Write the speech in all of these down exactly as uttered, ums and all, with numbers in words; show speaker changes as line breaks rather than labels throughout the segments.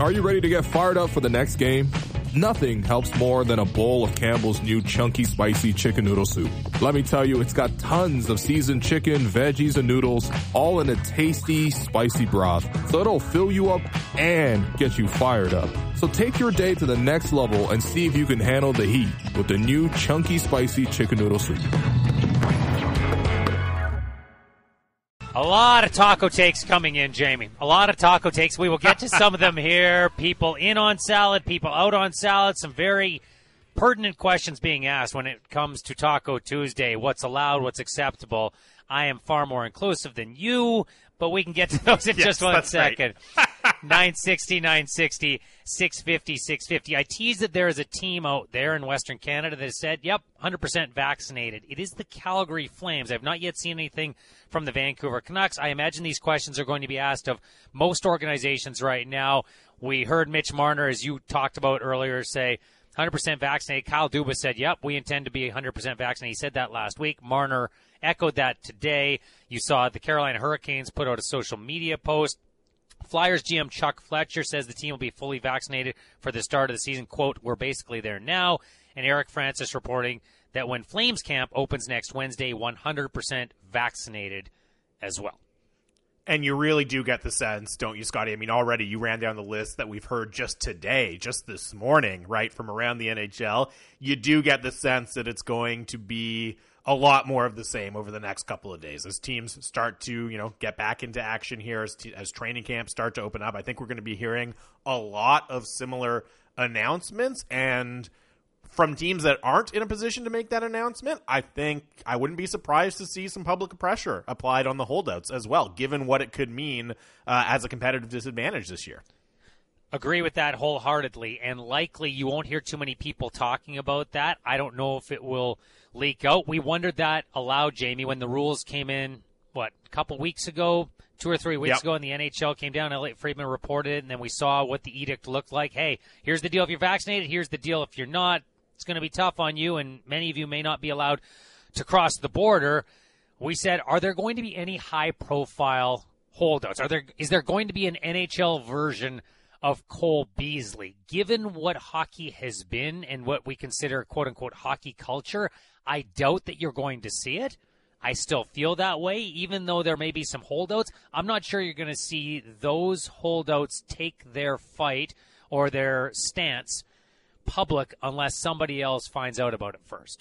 Are you ready to get fired up for the next game? Nothing helps more than a bowl of Campbell's new chunky spicy chicken noodle soup. Let me tell you, it's got tons of seasoned chicken, veggies, and noodles, all in a tasty, spicy broth. So it'll fill you up and get you fired up. So take your day to the next level and see if you can handle the heat with the new chunky spicy chicken noodle soup.
A lot of taco takes coming in, Jamie. A lot of taco takes. We will get to some of them here. People in on salad, people out on salad. Some very pertinent questions being asked when it comes to Taco Tuesday. What's allowed, what's acceptable. I am far more inclusive than you, but we can get to those in yes, just one second. Right. nine sixty, nine sixty, six fifty, six fifty. I teased that there is a team out there in Western Canada that has said, yep, one hundred percent vaccinated. It is the Calgary Flames. I've not yet seen anything from the Vancouver Canucks. I imagine these questions are going to be asked of most organizations right now. We heard Mitch Marner, as you talked about earlier, say one hundred percent vaccinated. Kyle Dubas said, yep, we intend to be one hundred percent vaccinated. He said that last week. Marner echoed that today. You saw the Carolina Hurricanes put out a social media post. Flyers G M Chuck Fletcher says the team will be fully vaccinated for the start of the season. Quote, we're basically there now. And Eric Francis reporting that when Flames camp opens next Wednesday, one hundred percent vaccinated as well.
And you really do get the sense, don't you, Scotty? I mean, already you ran down the list that we've heard just today, just this morning, right, from around the N H L. You do get the sense that it's going to be a lot more of the same over the next couple of days as teams start to, you know, get back into action here, as, t- as training camps start to open up. I think we're going to be hearing a lot of similar announcements, and from teams that aren't in a position to make that announcement, I think I wouldn't be surprised to see some public pressure applied on the holdouts as well, given what it could mean uh, as a competitive disadvantage this year.
Agree with that wholeheartedly, and likely you won't hear too many people talking about that. I don't know if it will leak out. We wondered that aloud, Jamie, when the rules came in, what, a couple weeks ago, two or three weeks yep. ago, and the N H L came down. Elliot Friedman reported it, and then we saw what the edict looked like. Hey, here's the deal if you're vaccinated. Here's the deal if you're not. It's going to be tough on you, and many of you may not be allowed to cross the border. We said, are there going to be any high-profile holdouts? Are there? Is there going to be an N H L version of Cole Beasley? Given what hockey has been and what we consider quote-unquote hockey culture, I doubt that you're going to see it. I still feel that way, even though there may be some holdouts. I'm not sure you're going to see those holdouts take their fight or their stance public unless somebody else finds out about it first.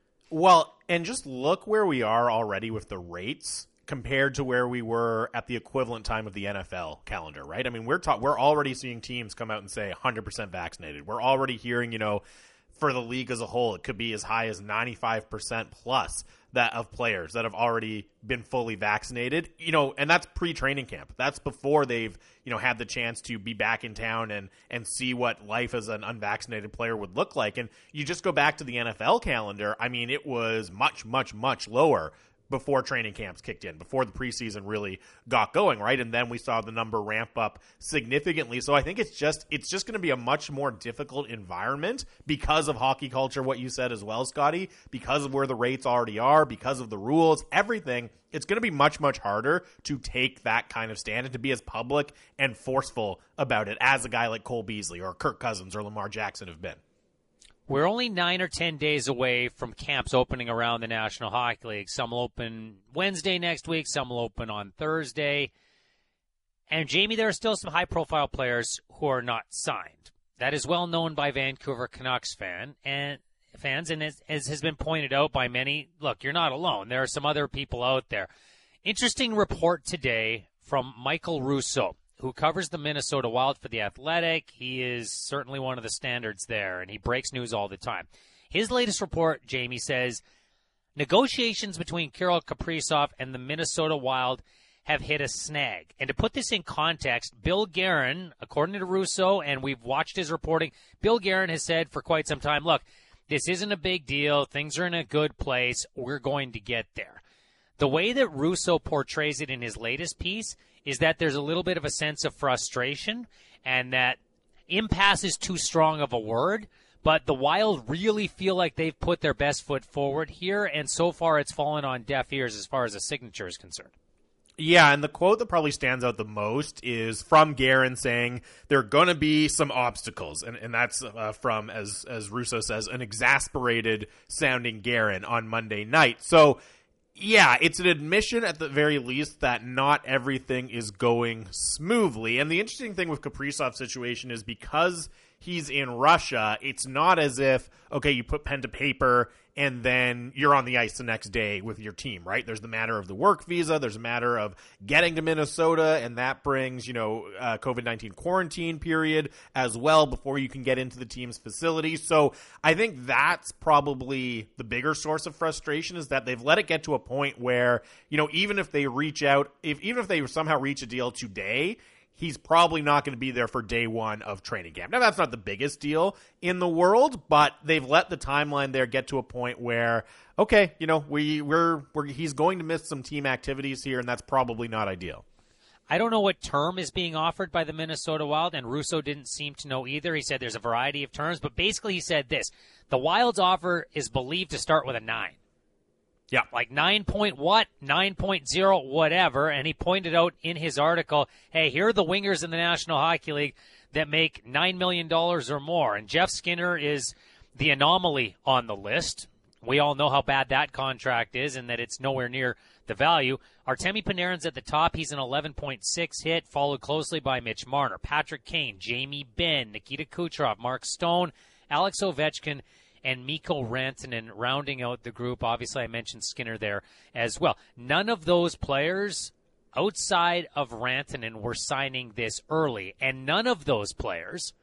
Well, and just look where we are already with the rates compared to where we were at the equivalent time of the N F L calendar, right? I mean, we're ta- we're already seeing teams come out and say one hundred percent vaccinated. We're already hearing, you know, for the league as a whole, it could be as high as ninety-five percent plus that of players that have already been fully vaccinated, you know, and that's pre-training camp. That's before they've, you know, had the chance to be back in town and, and see what life as an unvaccinated player would look like. And you just go back to the N F L calendar. I mean, it was much, much, much lower before training camps kicked in, before the preseason really got going, right? And then we saw the number ramp up significantly. So I think it's just it's just going to be a much more difficult environment because of hockey culture, what you said as well, Scotty, because of where the rates already are, because of the rules, everything. It's going to be much, much harder to take that kind of stand and to be as public and forceful about it as a guy like Cole Beasley or Kirk Cousins or Lamar Jackson have been.
We're only nine or ten days away from camps opening around the National Hockey League. Some will open Wednesday next week. Some will open on Thursday. And, Jamie, there are still some high-profile players who are not signed. That is well known by Vancouver Canucks fan and fans, and as, as has been pointed out by many, look, you're not alone. There are some other people out there. Interesting report today from Michael Russo, who covers the Minnesota Wild for The Athletic. He is certainly one of the standards there, and he breaks news all the time. His latest report, Jamie, says negotiations between Kirill Kaprizov and the Minnesota Wild have hit a snag. And to put this in context, Bill Guerin, according to Russo, and we've watched his reporting, Bill Guerin has said for quite some time, look, this isn't a big deal. Things are in a good place. We're going to get there. The way that Russo portrays it in his latest piece is that there's a little bit of a sense of frustration and that impasse is too strong of a word, but the Wild really feel like they've put their best foot forward here, and so far it's fallen on deaf ears as far as a signature is concerned.
Yeah, and the quote that probably stands out the most is from Guerin saying there are going to be some obstacles, and, and that's uh, from, as as Russo says, an exasperated sounding Guerin on Monday night. So, yeah, it's an admission at the very least that not everything is going smoothly. And the interesting thing with Kaprizov's situation is because he's in Russia, it's not as if, okay, you put pen to paper and then you're on the ice the next day with your team, right? There's the matter of the work visa. There's a matter of getting to Minnesota, and that brings, you know, uh, COVID nineteen quarantine period as well before you can get into the team's facility. So I think that's probably the bigger source of frustration, is that they've let it get to a point where, you know, even if they reach out, if even if they somehow reach a deal today, he's probably not going to be there for day one of training camp. Now, that's not the biggest deal in the world, but they've let the timeline there get to a point where, okay, you know, we, we're, we're he's going to miss some team activities here, and that's probably not ideal.
I don't know what term is being offered by the Minnesota Wild, and Russo didn't seem to know either. He said there's a variety of terms, but basically he said this: the Wild's offer is believed to start with a nine.
Yeah.
Like nine point what, nine point oh, whatever. And he pointed out in his article, hey, here are the wingers in the National Hockey League that make nine million dollars or more. And Jeff Skinner is the anomaly on the list. We all know how bad that contract is and that it's nowhere near the value. Artemi Panarin's at the top. He's an eleven point six hit, followed closely by Mitch Marner, Patrick Kane, Jamie Benn, Nikita Kucherov, Mark Stone, Alex Ovechkin, and Mikko Rantanen rounding out the group. Obviously, I mentioned Skinner there as well. None of those players outside of Rantanen were signing this early, and none of those players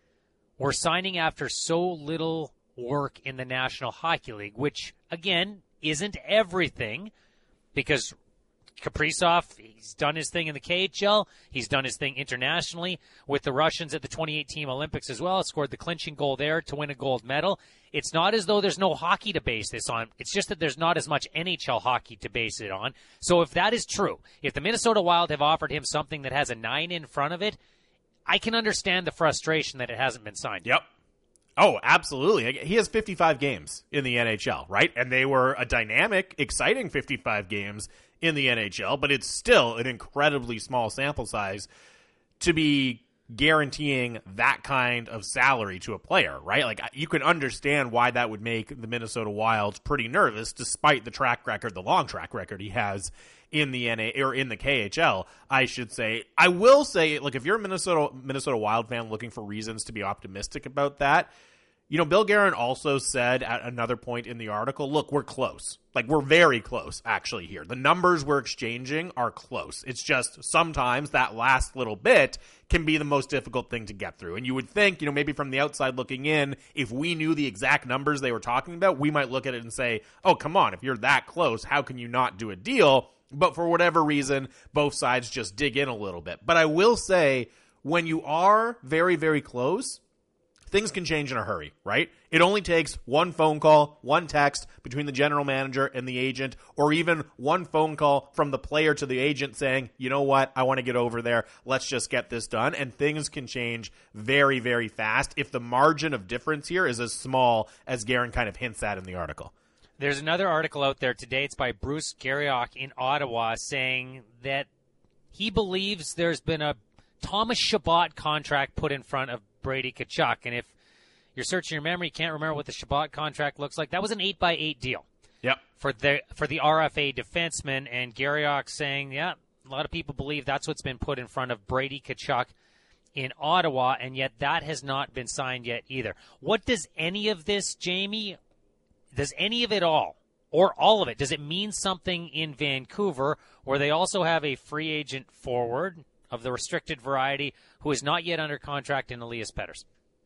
were signing after so little work in the National Hockey League, which, again, isn't everything, because Kaprizov, he's done his thing in the K H L. He's done his thing internationally with the Russians at the twenty eighteen Olympics as well. Scored the clinching goal there to win a gold medal. It's not as though there's no hockey to base this on. It's just that there's not as much N H L hockey to base it on. So if that is true, if the Minnesota Wild have offered him something that has a nine in front of it, I can understand the frustration that it hasn't been signed.
Yep. Oh, absolutely. He has fifty-five games in the N H L, right? And they were a dynamic, exciting fifty-five games in the N H L, but it's still an incredibly small sample size to be guaranteeing that kind of salary to a player, right? Like, you can understand why that would make the Minnesota Wild pretty nervous, despite the track record, the long track record he has in the N A or in the K H L, I should say. I will say, look, if you're a Minnesota Minnesota Wild fan looking for reasons to be optimistic about that, you know, Bill Guerin also said at another point in the article, look, we're close. Like, we're very close, actually, here. The numbers we're exchanging are close. It's just sometimes that last little bit can be the most difficult thing to get through. And you would think, you know, maybe from the outside looking in, if we knew the exact numbers they were talking about, we might look at it and say, oh, come on, if you're that close, how can you not do a deal? But for whatever reason, both sides just dig in a little bit. But I will say, when you are very, very close, things can change in a hurry, right? It only takes one phone call, one text between the general manager and the agent, or even one phone call from the player to the agent saying, you know what, I want to get over there. Let's just get this done. And things can change very, very fast if the margin of difference here is as small as Guerin kind of hints at in the article.
There's another article out there today. It's by Bruce Garriock in Ottawa, saying that he believes there's been a Thomas Chabot contract put in front of Brady Tkachuk. And if you're searching your memory, you can't remember what the Chabot contract looks like. That was an eight by eight deal.
Yep.
For the for the R F A defenseman, and Garriock saying, yeah, a lot of people believe that's what's been put in front of Brady Tkachuk in Ottawa, and yet that has not been signed yet either. What does any of this, Jamie, does any of it all, or all of it, does it mean something in Vancouver, where they also have a free agent forward of the restricted variety who is not yet under contract in Elias Pettersson?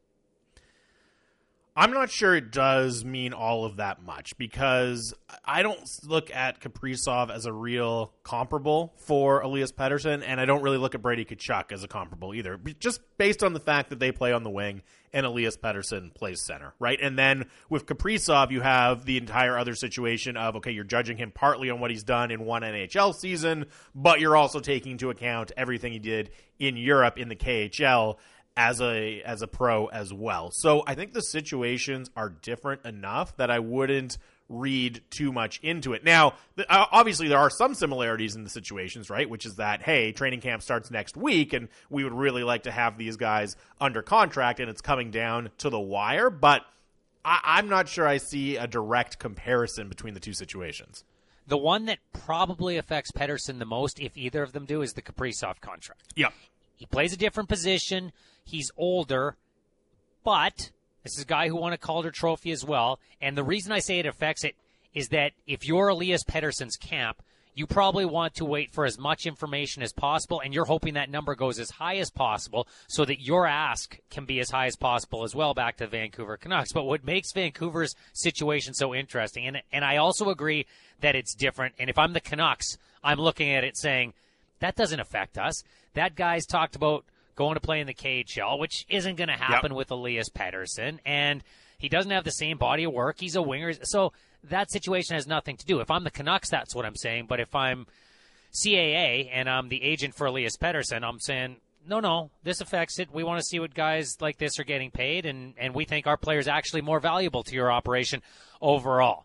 I'm not sure it does mean all of that much, because I don't look at Kaprizov as a real comparable for Elias Pettersson, and I don't really look at Brady Tkachuk as a comparable either, just based on the fact that they play on the wing and Elias Pettersson plays center, right? And then with Kaprizov, you have the entire other situation of, okay, you're judging him partly on what he's done in one N H L season, but you're also taking into account everything he did in Europe in the K H L as a as a pro as well. So I think the situations are different enough that I wouldn't read too much into it. Now, th- obviously there are some similarities in the situations, right? Which is that, hey, training camp starts next week and we would really like to have these guys under contract and it's coming down to the wire. But I- I'm not sure I see a direct comparison between the two situations.
The one that probably affects Pettersson the most, if either of them do, is the Kaprizov contract.
Yeah.
He plays a different position. He's older, but this is a guy who won a Calder Trophy as well. And the reason I say it affects it is that if you're Elias Pettersson's camp, you probably want to wait for as much information as possible, and you're hoping that number goes as high as possible so that your ask can be as high as possible as well back to the Vancouver Canucks. But what makes Vancouver's situation so interesting, and, and I also agree that it's different, and if I'm the Canucks, I'm looking at it saying, that doesn't affect us. That guy's talked about going to play in the K H L, which isn't going to happen yep. with Elias Pettersson, and he doesn't have the same body of work. He's a winger, so that situation has nothing to do. If I'm the Canucks, that's what I'm saying, but if I'm C A A and I'm the agent for Elias Pettersson, I'm saying, no, no, this affects it. We want to see what guys like this are getting paid, and, and we think our player's actually more valuable to your operation overall.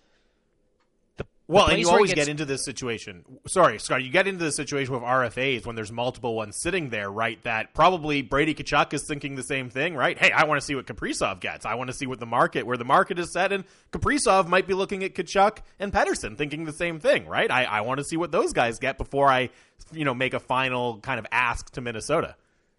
Well, and you always gets... get into this situation. Sorry, Scott, you get into the situation with R F As when there's multiple ones sitting there, right? That probably Brady Tkachuk is thinking the same thing, right? Hey, I want to see what Kaprizov gets. I want to see what the market, where the market is set, and Kaprizov might be looking at Tkachuk and Pettersson thinking the same thing, right? I, I want to see what those guys get before I, you know, make a final kind of ask to Minnesota.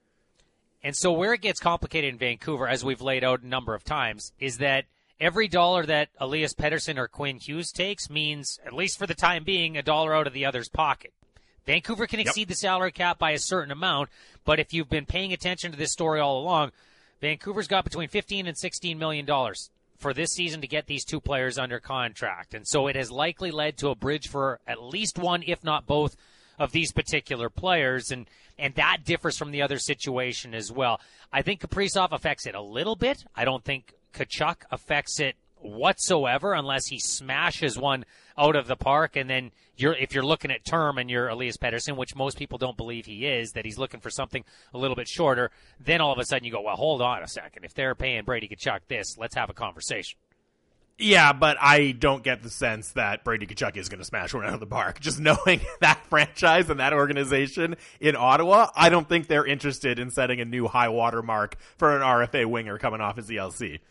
And so where it gets complicated in Vancouver, as we've laid out a number of times, is that every dollar that Elias Pettersson or Quinn Hughes takes means, at least for the time being, a dollar out of the other's pocket. Vancouver can exceed yep. the salary cap by a certain amount, but if you've been paying attention to this story all along, Vancouver's got between fifteen and sixteen million dollars for this season to get these two players under contract. And so it has likely led to a bridge for at least one, if not both, of these particular players, and, and that differs from the other situation as well. I think Kaprizov affects it a little bit. I don't think Tkachuk affects it whatsoever unless he smashes one out of the park, and then you're if you're looking at term and you're Elias Pettersson, which most people don't believe he is, that he's looking for something a little bit shorter, then all of a sudden you go, well, hold on a second. If they're paying Brady Tkachuk this, let's have a conversation.
Yeah, but I don't get the sense that Brady Tkachuk is going to smash one out of the park. Just knowing that franchise and that organization in Ottawa, I don't think they're interested in setting a new high water mark for an R F A winger coming off his E L C.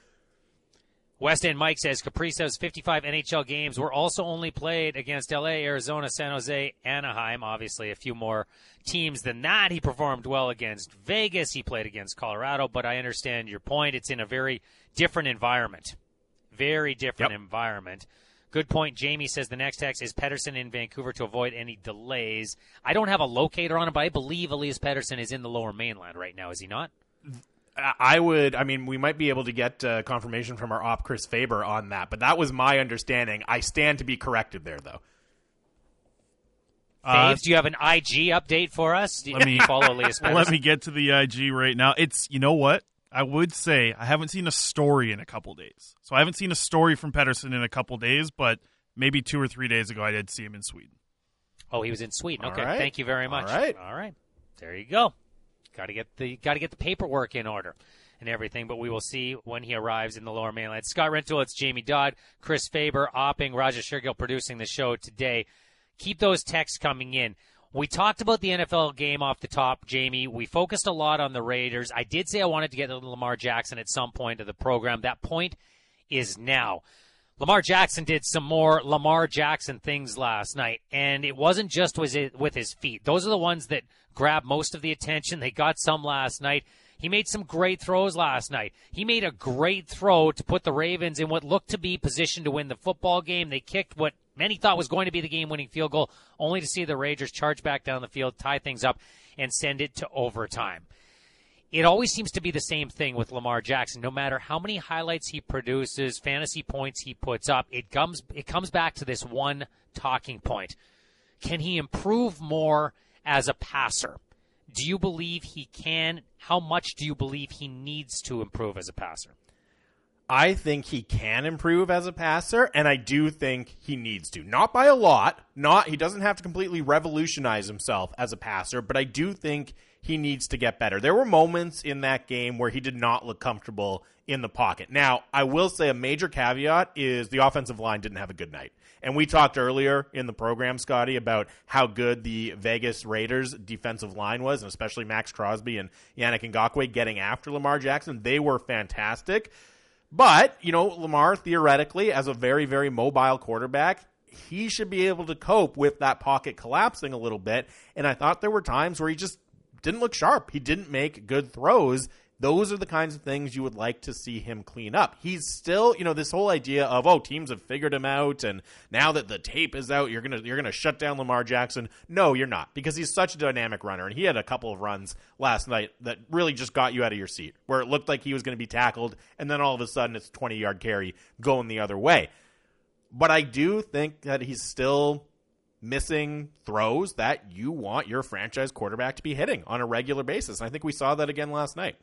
West End Mike says Kaprizov's fifty-five N H L games were also only played against L A, Arizona, San Jose, Anaheim. Obviously, a few more teams than that. He performed well against Vegas. He played against Colorado, but I understand your point. It's in a very different environment. Very different yep. environment. Good point. Jamie says the next text is Pettersson in Vancouver to avoid any delays. I don't have a locator on him, but I believe Elias Pettersson is in the Lower Mainland right now. Is he not?
I would, I mean, we might be able to get uh, confirmation from our op, Chris Faber, on that, but that was my understanding. I stand to be corrected there, though.
Uh, Faves, do you have an I G update for us? Do you
let me
follow Elias Pettersson?
Let me get to the I G right now. It's, you know what? I would say I haven't seen a story in a couple days. So I haven't seen a story from Pettersson in a couple days, but maybe two or three days ago I did see him in Sweden.
Oh, he was in Sweden.
All
okay,
right.
Thank you very much.
All right.
All right. There you go. Got to get the got to get the paperwork in order and everything, but we will see when he arrives in the Lower Mainland. Scott Rentoul, it's Jamie Dodd, Chris Faber, Opping, Raja Shirgill producing the show today. Keep those texts coming in. We talked about the N F L game off the top, Jamie. We focused a lot on the Raiders. I did say I wanted to get to Lamar Jackson at some point of the program. That point is now. Lamar Jackson did some more Lamar Jackson things last night, and it wasn't just with his feet. Those are the ones that grab most of the attention. They got some last night. He made some great throws last night. He made a great throw to put the Ravens in what looked to be positioned to win the football game. They kicked what many thought was going to be the game-winning field goal, only to see the Raiders charge back down the field, tie things up, and send it to overtime. It always seems to be the same thing with Lamar Jackson. No matter how many highlights he produces, fantasy points he puts up, it comes it comes back to this one talking point. Can he improve more as a passer? Do you believe he can? How much do you believe he needs to improve as a passer?
I think he can improve as a passer, and I do think he needs to. Not by a lot. Not he doesn't have to completely revolutionize himself as a passer, but I do think he needs to get better. There were moments in that game where he did not look comfortable in the pocket. Now, I will say a major caveat is the offensive line didn't have a good night. And we talked earlier in the program, Scotty, about how good the Vegas Raiders defensive line was, and especially Max Crosby and Yannick Ngakoue getting after Lamar Jackson. They were fantastic. But, you know, Lamar, theoretically, as a very, very mobile quarterback, he should be able to cope with that pocket collapsing a little bit. And I thought there were times where he just didn't look sharp. He didn't make good throws. Those are the kinds of things you would like to see him clean up. He's still, you know, this whole idea of, oh, teams have figured him out, and now that the tape is out, you're gonna you're gonna shut down Lamar Jackson. No, you're not, because he's such a dynamic runner, and he had a couple of runs last night that really just got you out of your seat, where it looked like he was going to be tackled, and then all of a sudden it's a twenty-yard carry going the other way. But I do think that he's still missing throws that you want your franchise quarterback to be hitting on a regular basis. And I think we saw that again last night.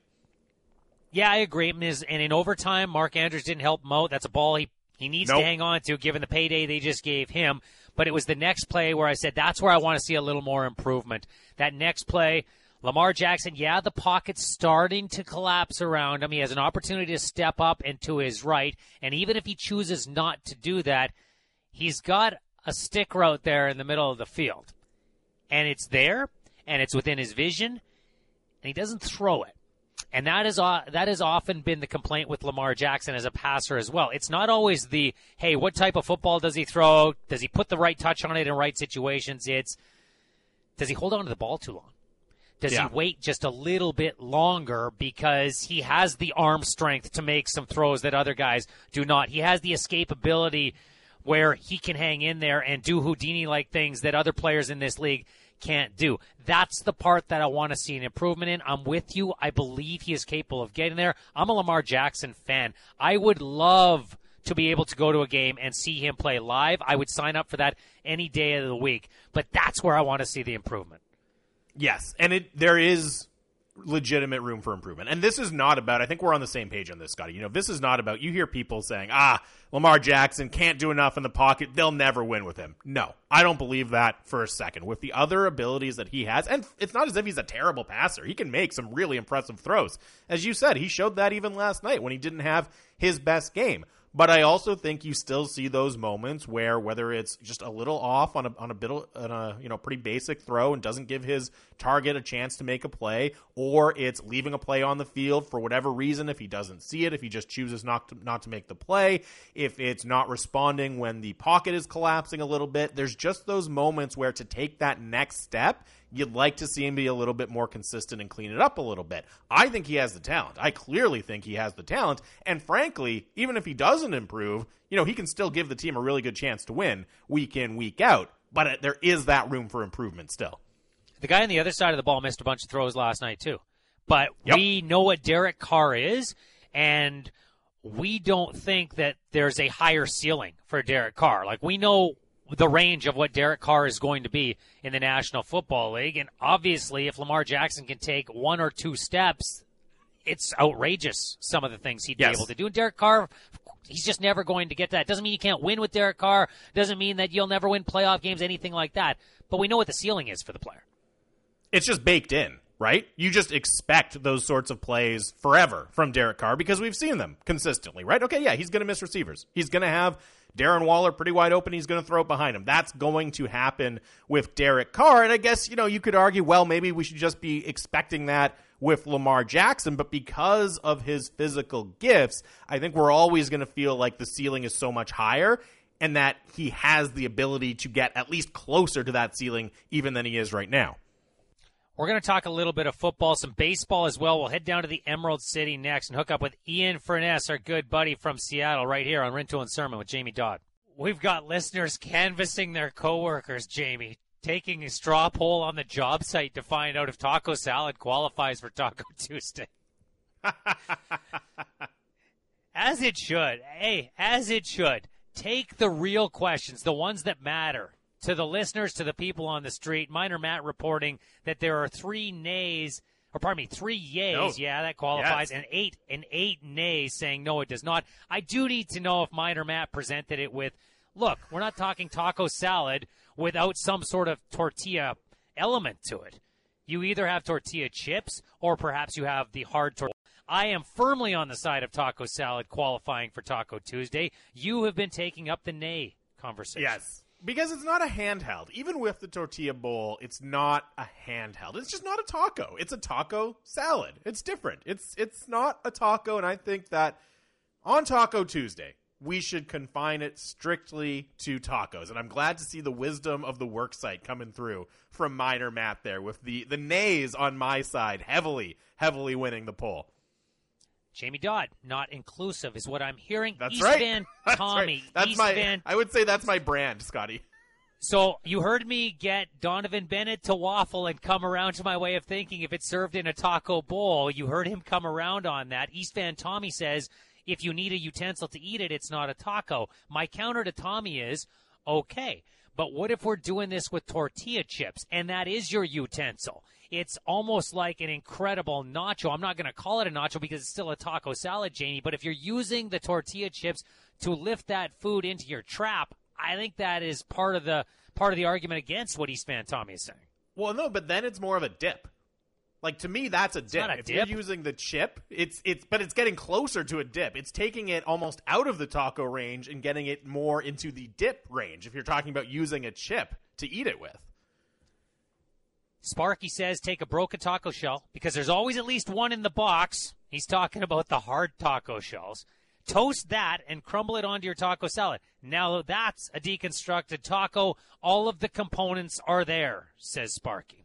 Yeah, I agree. And in overtime, Mark Andrews didn't help him out. That's a ball he, he needs nope. to hang on to, given the payday they just gave him. But it was the next play where I said, that's where I want to see a little more improvement. That next play, Lamar Jackson, yeah, the pocket's starting to collapse around him. He has an opportunity to step up and to his right. And even if he chooses not to do that, he's got a sticker out there in the middle of the field. And it's there, and it's within his vision, and he doesn't throw it. And that is uh, that has often been the complaint with Lamar Jackson as a passer as well. It's not always the, hey, what type of football does he throw? Does he put the right touch on it in right situations? It's, does he hold on to the ball too long? Does yeah. he wait just a little bit longer because he has the arm strength to make some throws that other guys do not? He has the escapability where he can hang in there and do Houdini-like things that other players in this league can't do. That's the part that I want to see an improvement in. I'm with you. I believe he is capable of getting there. I'm a Lamar Jackson fan. I would love to be able to go to a game and see him play live. I would sign up for that any day of the week. But that's where I want to see the improvement.
Yes, and it there is legitimate room for improvement. And this is not about, I think we're on the same page on this, Scotty. You know, this is not about, you hear people saying, ah, Lamar Jackson can't do enough in the pocket, they'll never win with him. No, I don't believe that for a second. With the other abilities that he has, and it's not as if he's a terrible passer. He can make some really impressive throws. As you said, he showed that even last night when he didn't have his best game. But I also think you still see those moments where, whether it's just a little off on a on a bit of, on a you know pretty basic throw and doesn't give his target a chance to make a play, or it's leaving a play on the field for whatever reason, if he doesn't see it, if he just chooses not to not to make the play, if it's not responding when the pocket is collapsing a little bit, there's just those moments where to take that next step, you'd like to see him be a little bit more consistent and clean it up a little bit. I think he has the talent. I clearly think he has the talent. And frankly, even if he doesn't improve, you know, he can still give the team a really good chance to win week in, week out. But there is that room for improvement still.
The guy on the other side of the ball missed a bunch of throws last night too. But yep. we know what Derek Carr is, and we don't think that there's a higher ceiling for Derek Carr. Like, we know the range of what Derek Carr is going to be in the National Football League. And obviously, if Lamar Jackson can take one or two steps, it's outrageous, some of the things he'd yes. be able to do. And Derek Carr, he's just never going to get that. Doesn't mean you can't win with Derek Carr. Doesn't mean that you'll never win playoff games, anything like that. But we know what the ceiling is for the player.
It's just baked in, right? You just expect those sorts of plays forever from Derek Carr because we've seen them consistently, right? Okay, yeah, he's going to miss receivers. He's going to have Darren Waller pretty wide open. He's going to throw it behind him. That's going to happen with Derek Carr. And I guess, you know, you could argue, well, maybe we should just be expecting that with Lamar Jackson. But because of his physical gifts, I think we're always going to feel like the ceiling is so much higher and that he has the ability to get at least closer to that ceiling even than he is right now.
We're going to talk a little bit of football, some baseball as well. We'll head down to the Emerald City next and hook up with Ian Furness, our good buddy from Seattle, right here on Rintoul and Sermon with Jamie Dodd. We've got listeners canvassing their coworkers, Jamie, taking a straw poll on the job site to find out if taco salad qualifies for Taco Tuesday. As it should. Hey, as it should. Take the real questions, the ones that matter, to the listeners, to the people on the street. Minor Matt reporting that there are three nays or pardon me, three yays,
No.
yeah, that qualifies,
Yes.
and eight and eight nays saying no, it does not. I do need to know if Miner Matt presented it with, look, we're not talking taco salad without some sort of tortilla element to it. You either have tortilla chips or perhaps you have the hard tortilla. I am firmly on the side of taco salad qualifying for Taco Tuesday. You have been taking up the nay conversation.
Yes. Because it's not a handheld. Even with the tortilla bowl, it's not a handheld. It's just not a taco. It's a taco salad. It's different. It's it's not a taco, and I think that on Taco Tuesday, we should confine it strictly to tacos. And I'm glad to see the wisdom of the worksite coming through from Miner Matt there with the, the nays on my side heavily, heavily winning the poll.
Jamie Dodd, not inclusive, is what I'm hearing.
That's
East
right.
Van
That's
Tommy.
right. That's
East
my.
Van.
I would say that's my brand, Scotty.
So you heard me get Donovan Bennett to waffle and come around to my way of thinking if it's served in a taco bowl. You heard him come around on that. East Van Tommy says if you need a utensil to eat it, it's not a taco. My counter to Tommy is, okay, but what if we're doing this with tortilla chips and that is your utensil? It's almost like an incredible nacho. I'm not going to call it a nacho because it's still a taco salad, Jamie, but if you're using the tortilla chips to lift that food into your trap, I think that is part of the part of the argument against what East Van Tommy is saying.
Well, no, but then it's more of a dip. Like, to me, that's a dip.
not a
if
dip.
you're using the chip, it's it's but it's getting closer to a dip. It's taking it almost out of the taco range and getting it more into the dip range if you're talking about using a chip to eat it with.
Sparky says take a broken taco shell because there's always at least one in the box. He's talking about the hard taco shells. Toast that and crumble it onto your taco salad. Now that's a deconstructed taco. All of the components are there, says Sparky.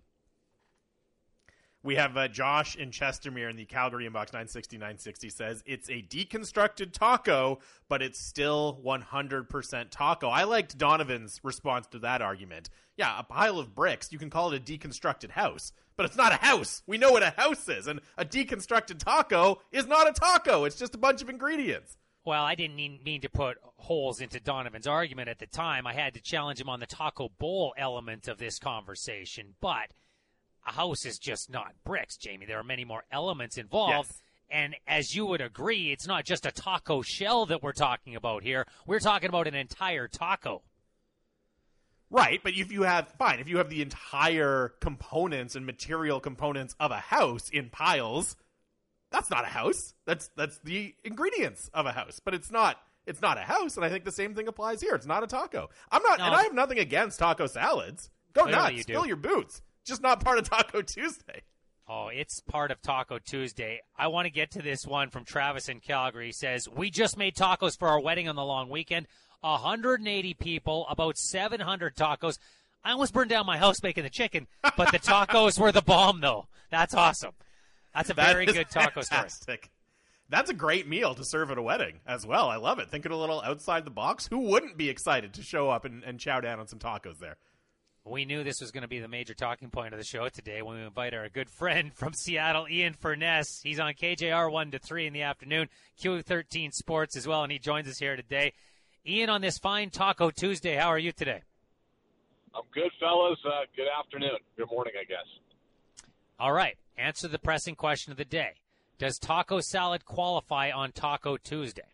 We have uh, Josh in Chestermere in the Calgary inbox nine sixty nine sixty says it's a deconstructed taco, but it's still one hundred percent taco. I liked Donovan's response to that argument. Yeah, a pile of bricks, you can call it a deconstructed house, but it's not a house. We know what a house is, and a deconstructed taco is not a taco. It's just a bunch of ingredients.
Well, I didn't mean, mean to put holes into Donovan's argument at the time. I had to challenge him on the taco bowl element of this conversation, but a house is just not bricks, Jamie. There are many more elements involved.
Yes.
And as you would agree, it's not just a taco shell that we're talking about here. We're talking about an entire taco.
Right, but if you have, fine, if you have the entire components and material components of a house in piles, that's not a house. That's that's the ingredients of a house. But it's not it's not a house, and I think the same thing applies here. It's not a taco. I'm not,
No.
and I have nothing against taco salads. Go
Clearly
nuts,
you do.
spill your boots. Just not part of Taco Tuesday.
Oh, it's part of Taco Tuesday. I want to get to this one from Travis in Calgary. He says, we just made tacos for our wedding on the long weekend. one hundred eighty people, about seven hundred tacos. I almost burned down my house making the chicken, but the tacos were the bomb, though. That's awesome. That's a
That
very
is
good taco story.
fantastic. That's a great meal to serve at a wedding as well. I love it. Thinking a little outside the box. Who wouldn't be excited to show up and, and chow down on some tacos there?
We knew this was going to be the major talking point of the show today when we invite our good friend from Seattle, Ian Furness. He's on K J R one to three in the afternoon, Q thirteen Sports as well, and he joins us here today. Ian, on this fine Taco Tuesday, how are you today?
I'm good, fellas. Uh, good afternoon. Good morning, I guess.
All right, answer the pressing question of the day. Does taco salad qualify on Taco Tuesday?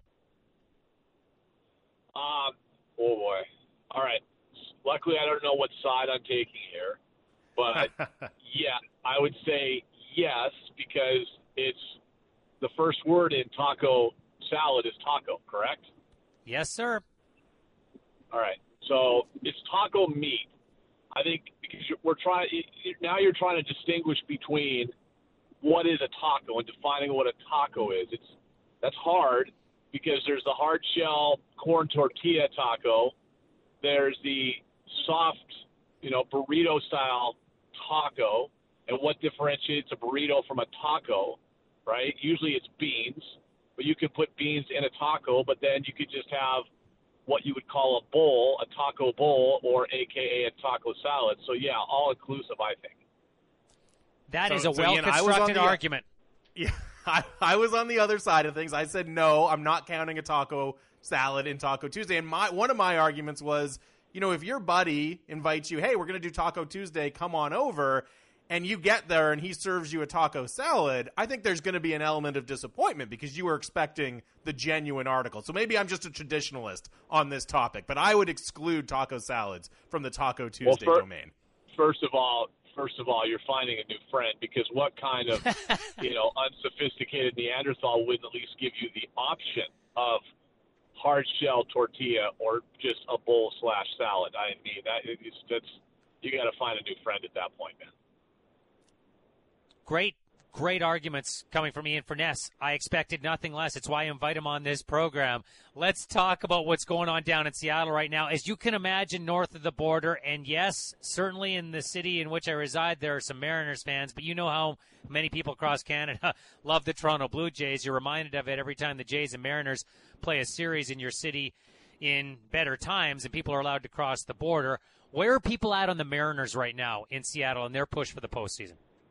Um, oh, boy. All right. Luckily, I don't know what side I'm taking here. But, yeah, I would say yes because it's the first word in taco salad is taco, correct?
Yes, sir.
All right. So it's taco meat. I think because you're- we're trying now you're trying to distinguish between what is a taco and defining what a taco is. It's that's hard because there's the hard shell corn tortilla taco. There's the soft, you know, burrito style taco, and what differentiates a burrito from a taco, right? Usually it's beans, but you can put beans in a taco, but then you could just have what you would call a bowl, a taco bowl, or A K A a taco salad. So, yeah, all-inclusive, I think.
That
So-
is a
so, Ian, I was on
well-constructed
the-
argument.
Yeah, I, I was on the other side of things. I said, no, I'm not counting a taco salad in Taco Tuesday. And my one of my arguments was, you know, if your buddy invites you, hey, we're going to do Taco Tuesday, come on over, and you get there and he serves you a taco salad, I think there's going to be an element of disappointment because you were expecting the genuine article. So maybe I'm just a traditionalist on this topic, but I would exclude taco salads from the Taco Tuesday
well, for,
domain.
First of all, first of all, you're finding a new friend because what kind of, you know, unsophisticated Neanderthal wouldn't at least give you the option of hard shell tortilla or just a bowl slash salad? I mean, that is, that's, you got to find a new friend at that point, man.
Great, great arguments coming from Ian Furness. I expected nothing less. It's why I invite him on this program. Let's talk about what's going on down in Seattle right now. As you can imagine, north of the border, and yes, certainly in the city in which I reside, there are some Mariners fans, but you know how many people across Canada love the Toronto Blue Jays. You're reminded of it every time the Jays and Mariners play a series in your city in better times, and people are allowed to cross the border. Where are people at on the Mariners right now in Seattle and their push for the postseason?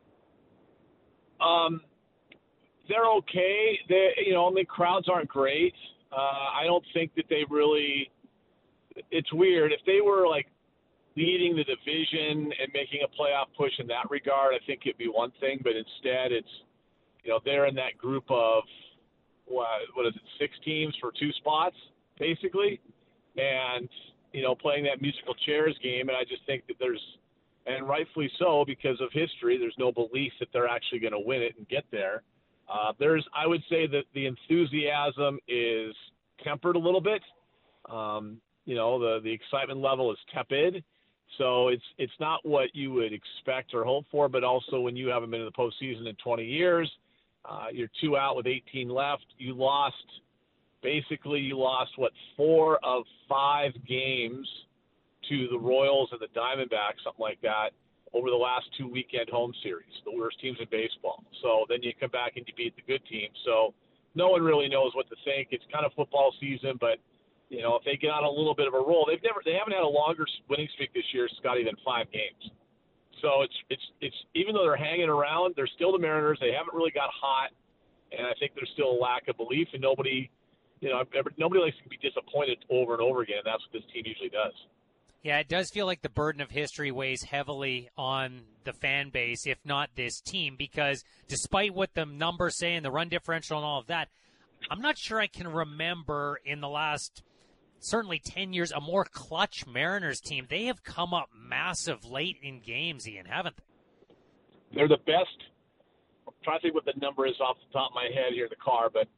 Um, they're okay. They, you know, I mean, crowds aren't great. Uh, I don't think that they really. It's weird. If they were like leading the division and making a playoff push in that regard, I think it'd be one thing. But instead, it's, you know, they're in that group of what, what is it, six teams for two spots, basically, and you know, playing that musical chairs game. And I just think that there's. And rightfully so, because of history, there's no belief that they're actually going to win it and get there. Uh, there's, I would say that the enthusiasm is tempered a little bit. Um, you know, the, the excitement level is tepid. So it's it's not what you would expect or hope for, but also when you haven't been in the postseason in twenty years, uh, you're two out with eighteen left. You lost, basically you lost, what, four of five games to the Royals and the Diamondbacks, something like that, over the last two weekend home series, the worst teams in baseball. So then you come back and you beat the good team. So no one really knows what to think. It's kind of football season, but you know, if they get on a little bit of a roll, they've never, they haven't had a longer winning streak this year, Scotty, than five games. So it's, it's, it's, even though they're hanging around, they're still the Mariners. They haven't really got hot. And I think there's still a lack of belief, and nobody, you know, nobody likes to be disappointed over and over again. And that's what this team usually does.
Yeah, it does feel like the burden of history weighs heavily on the fan base, if not this team, because despite what the numbers say and the run differential and all of that, I'm not sure I can remember in the last certainly ten years a more clutch Mariners team. They have come up massive late in games, Ian, haven't they?
They're the best. I'm trying to think what the number is off the top of my head here in the car, but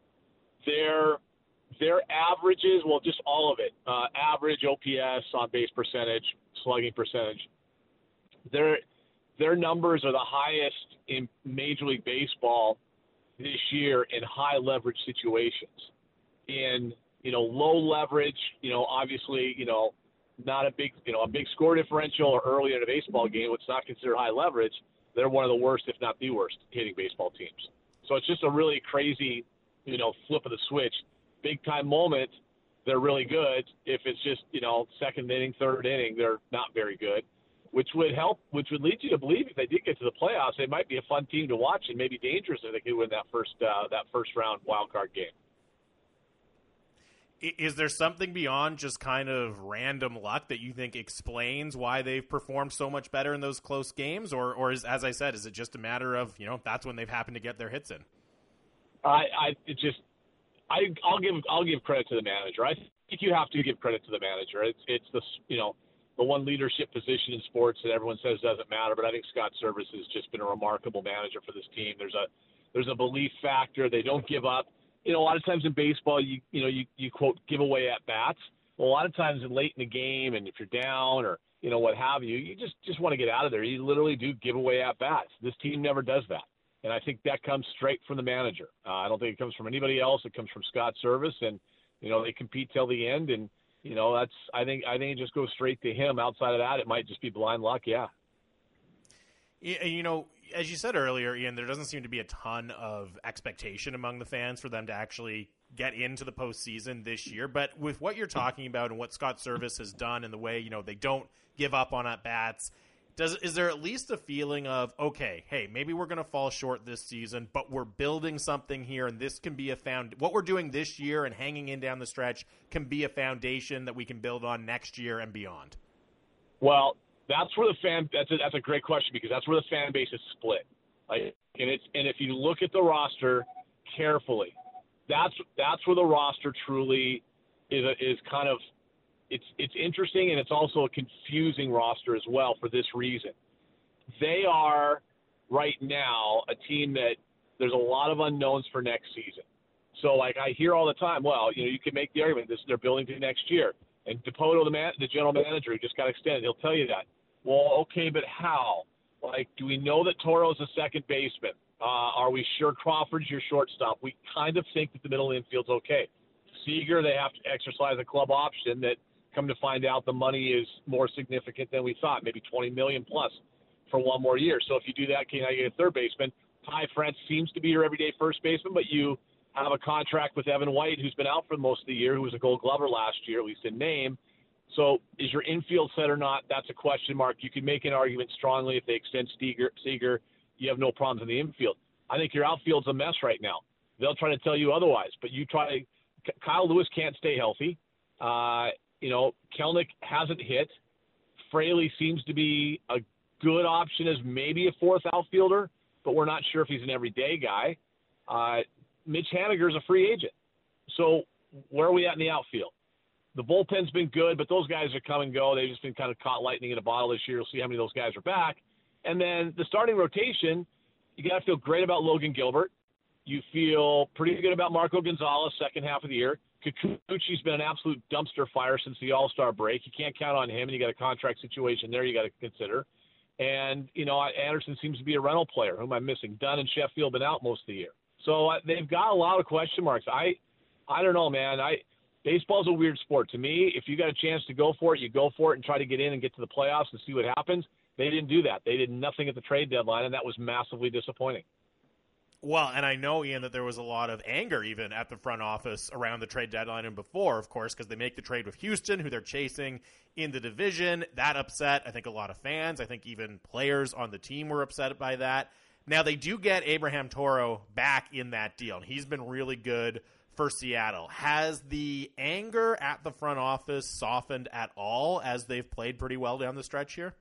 they're Their averages, well, just all of it, uh, average O P S, on-base percentage, slugging percentage, their their numbers are the highest in Major League Baseball this year in high-leverage situations. In, you know, low leverage, you know, obviously, you know, not a big, you know, a big score differential or early in a baseball game, what's not considered high leverage, they're one of the worst, if not the worst, hitting baseball teams. So it's just a really crazy, you know, flip of the switch. Big-time moment, they're really good. If it's just, you know, second inning, third inning, they're not very good, which would help, which would lead you to believe if they did get to the playoffs, they might be a fun team to watch and maybe dangerous if they could win that first uh, that first round wild card game.
Is there something beyond just kind of random luck that you think explains why they've performed so much better in those close games? Or, or is, as I said, is it just a matter of, you know, that's when they've happened to get their hits in?
I, I it just – I, I'll give I'll give credit to the manager. I think you have to give credit to the manager. It's it's the you know the one leadership position in sports that everyone says doesn't matter, but I think Scott Service has just been a remarkable manager for this team. There's a there's a belief factor. They don't give up. You know, a lot of times in baseball, you you know you, you quote give away at bats. Well, a lot of times in late in the game, and if you're down or you know what have you, you just just want to get out of there. You literally do give away at bats. This team never does that. And I think that comes straight from the manager. Uh, I don't think it comes from anybody else. It comes from Scott Service, and you know they compete till the end. And you know that's I think I think it just goes straight to him. Outside of that, it might just be blind luck. Yeah.
You know, as you said earlier, Ian, there doesn't seem to be a ton of expectation among the fans for them to actually get into the postseason this year. But with what you're talking about and what Scott Service has done and the way you know they don't give up on at bats. Does is there at least a feeling of, okay, hey, maybe we're going to fall short this season, but we're building something here, and this can be a found. What we're doing this year and hanging in down the stretch can be a foundation that we can build on next year and beyond?
Well, that's where the fan. That's a, that's a great question because that's where the fan base is split. Like, and it's and if you look at the roster carefully, that's that's where the roster truly is a, is kind of it's it's interesting and it's also a confusing roster as well for this reason. They are right now a team that there's a lot of unknowns for next season. So like I hear all the time, well, you know, you can make the argument this they're building to next year. And DePoto, the man, the general manager, who just got extended, he'll tell you that. Well, okay, but how? Like, do we know that Toro's a second baseman? Uh, are we sure Crawford's your shortstop? We kind of think that the middle infield's okay. Seager, they have to exercise a club option that, come to find out, the money is more significant than we thought, maybe twenty million dollars plus for one more year. So if you do that, can you get a third baseman? Ty France seems to be your everyday first baseman, but you have a contract with Evan White, who's been out for most of the year, who was a Gold Glover last year, at least in name. So is your infield set or not? That's a question mark. You can make an argument strongly if they extend Seager. Seager, you have no problems in the infield. I think your outfield's a mess right now. They'll try to tell you otherwise, but you try to – Kyle Lewis can't stay healthy. Uh, you know, Kelnick hasn't hit. Fraley seems to be a good option as maybe a fourth outfielder, but we're not sure if he's an everyday guy. Uh, Mitch Haniger's a free agent. So where are we at in the outfield? The bullpen's been good, but those guys are come and go. They've just been kind of caught lightning in a bottle this year. We'll see how many of those guys are back. And then the starting rotation, you got to feel great about Logan Gilbert. You feel pretty good about Marco Gonzalez second half of the year. Kikuchi's been an absolute dumpster fire since the All-Star break. You can't count on him, and you got a contract situation there you got to consider. And, you know, Anderson seems to be a rental player. Who am I missing? Dunn and Sheffield been out most of the year. So uh, they've got a lot of question marks. I I don't know, man. I Baseball's a weird sport. To me, if you got a chance to go for it, you go for it and try to get in and get to the playoffs and see what happens. They didn't do that. They did nothing at the trade deadline, and that was massively disappointing.
Well, and I know, Ian, that there was a lot of anger even at the front office around the trade deadline and before, of course, because they make the trade with Houston, who they're chasing in the division. That upset, I think, a lot of fans. I think even players on the team were upset by that. Now, they do get Abraham Toro back in that deal, and he's been really good for Seattle. Has the anger at the front office softened at all as they've played pretty well down the stretch here?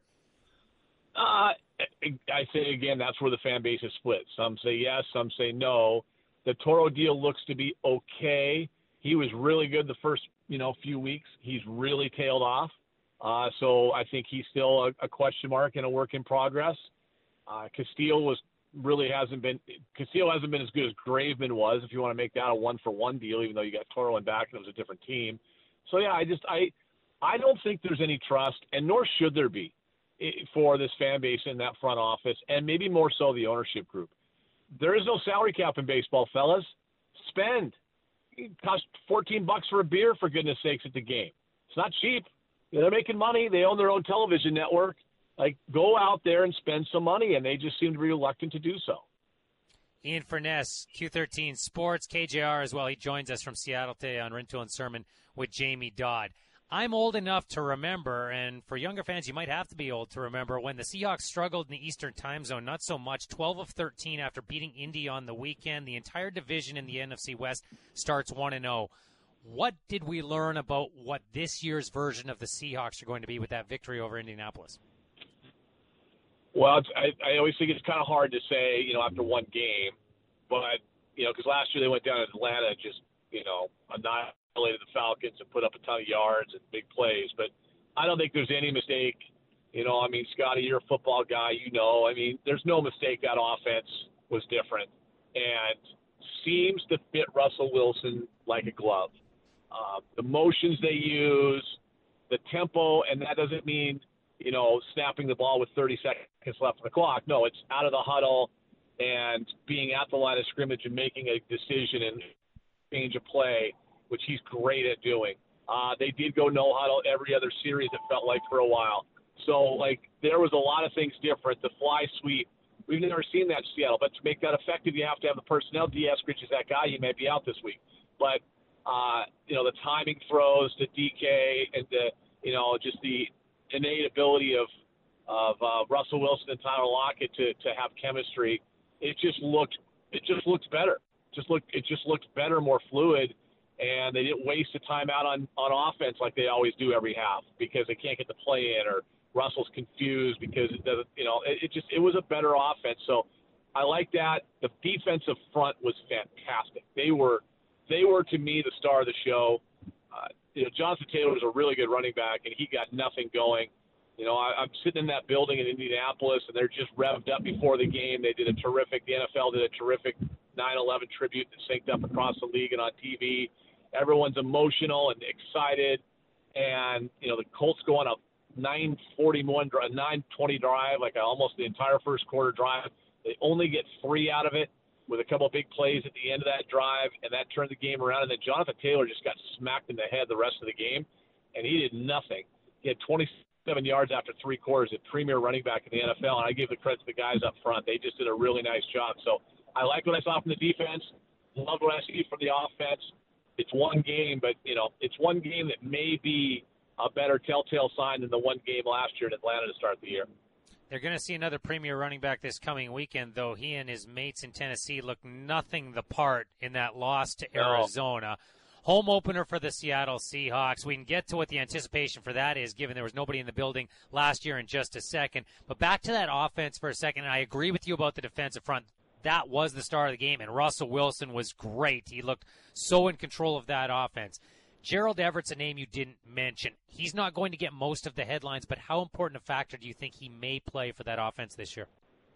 Uh, I say again, that's where the fan base is split. Some say yes, some say no. The Toro deal looks to be okay. He was really good the first, you know, few weeks. He's really tailed off. Uh, so I think he's still a, a question mark and a work in progress. Uh, Castillo was really hasn't been Castillo hasn't been as good as Graveman was, if you want to make that a one for one deal, even though you got Toro and back and it was a different team. So yeah, I just I I don't think there's any trust, and nor should there be, for this fan base in that front office, and maybe more so the ownership group. There is no salary cap in baseball, fellas. Spend. It costs fourteen bucks for a beer, for goodness sakes, at the game. It's not cheap. They're making money. They own their own television network. Like, go out there and spend some money, and they just seem to be reluctant to do so.
Ian Furness, Q thirteen Sports, K J R as well. He joins us from Seattle today on Rintoul and Sermon with Jamie Dodd. I'm old enough to remember, and for younger fans, you might have to be old to remember, when the Seahawks struggled in the Eastern time zone, not so much, twelve of thirteen after beating Indy on the weekend. The entire division in the N F C West starts one and oh. What did we learn about what this year's version of the Seahawks are going to be with that victory over Indianapolis?
Well, it's, I, I always think it's kind of hard to say, you know, after one game, but, you know, because last year they went down to Atlanta and just, you know, annihilated the Falcons and put up a ton of yards and big plays. But I don't think there's any mistake. You know, I mean, Scotty, you're a football guy, you know. I mean, there's no mistake that offense was different and seems to fit Russell Wilson like a glove. Uh, the motions they use, the tempo, and that doesn't mean, you know, snapping the ball with thirty seconds left on the clock. No, it's out of the huddle and being at the line of scrimmage and making a decision and change a play, which he's great at doing. Uh, they did go no huddle every other series, it felt like, for a while. So, like, there was a lot of things different. The fly sweep, we've never seen that in Seattle. But to make that effective, you have to have the personnel. D. Eskridge is that guy. He may be out this week. But, uh, you know, the timing throws to D K and, the, you know, just the innate ability of of uh, Russell Wilson and Tyler Lockett to, to have chemistry, it just looked it just looked better. Just looked it just looked better, more fluid, and they didn't waste a timeout on, on offense like they always do every half because they can't get the play in or Russell's confused because it doesn't, you know, it, it just it was a better offense. So I like that. The defensive front was fantastic. They were they were to me the star of the show. Uh, you know, Jonathan Taylor was a really good running back, and he got nothing going. You know, I, I'm sitting in that building in Indianapolis, and they're just revved up before the game. They did a terrific. The N F L did a terrific nine eleven tribute that synced up across the league and on T V. Everyone's emotional and excited, and you know the Colts go on a nine forty-one, nine twenty drive, like almost the entire first quarter drive. They only get three out of it with a couple of big plays at the end of that drive, and that turned the game around. And then Jonathan Taylor just got smacked in the head the rest of the game, and he did nothing. He had twenty-seven yards after three quarters, a premier running back in the N F L, and I give the credit to the guys up front. They just did a really nice job. So I like what I saw from the defense. Love what I see from the offense. It's one game, but, you know, it's one game that may be a better telltale sign than the one game last year in Atlanta to start the year.
They're going to see another premier running back this coming weekend, though he and his mates in Tennessee look nothing the part in that loss to Arizona. No. Home opener for the Seattle Seahawks. We can get to what the anticipation for that is, given there was nobody in the building last year in just a second. But back to that offense for a second, and I agree with you about the defensive front. That was the star of the game, and Russell Wilson was great. He looked so in control of that offense. Gerald Everett's a name you didn't mention. He's not going to get most of the headlines, but how important a factor do you think he may play for that offense this year?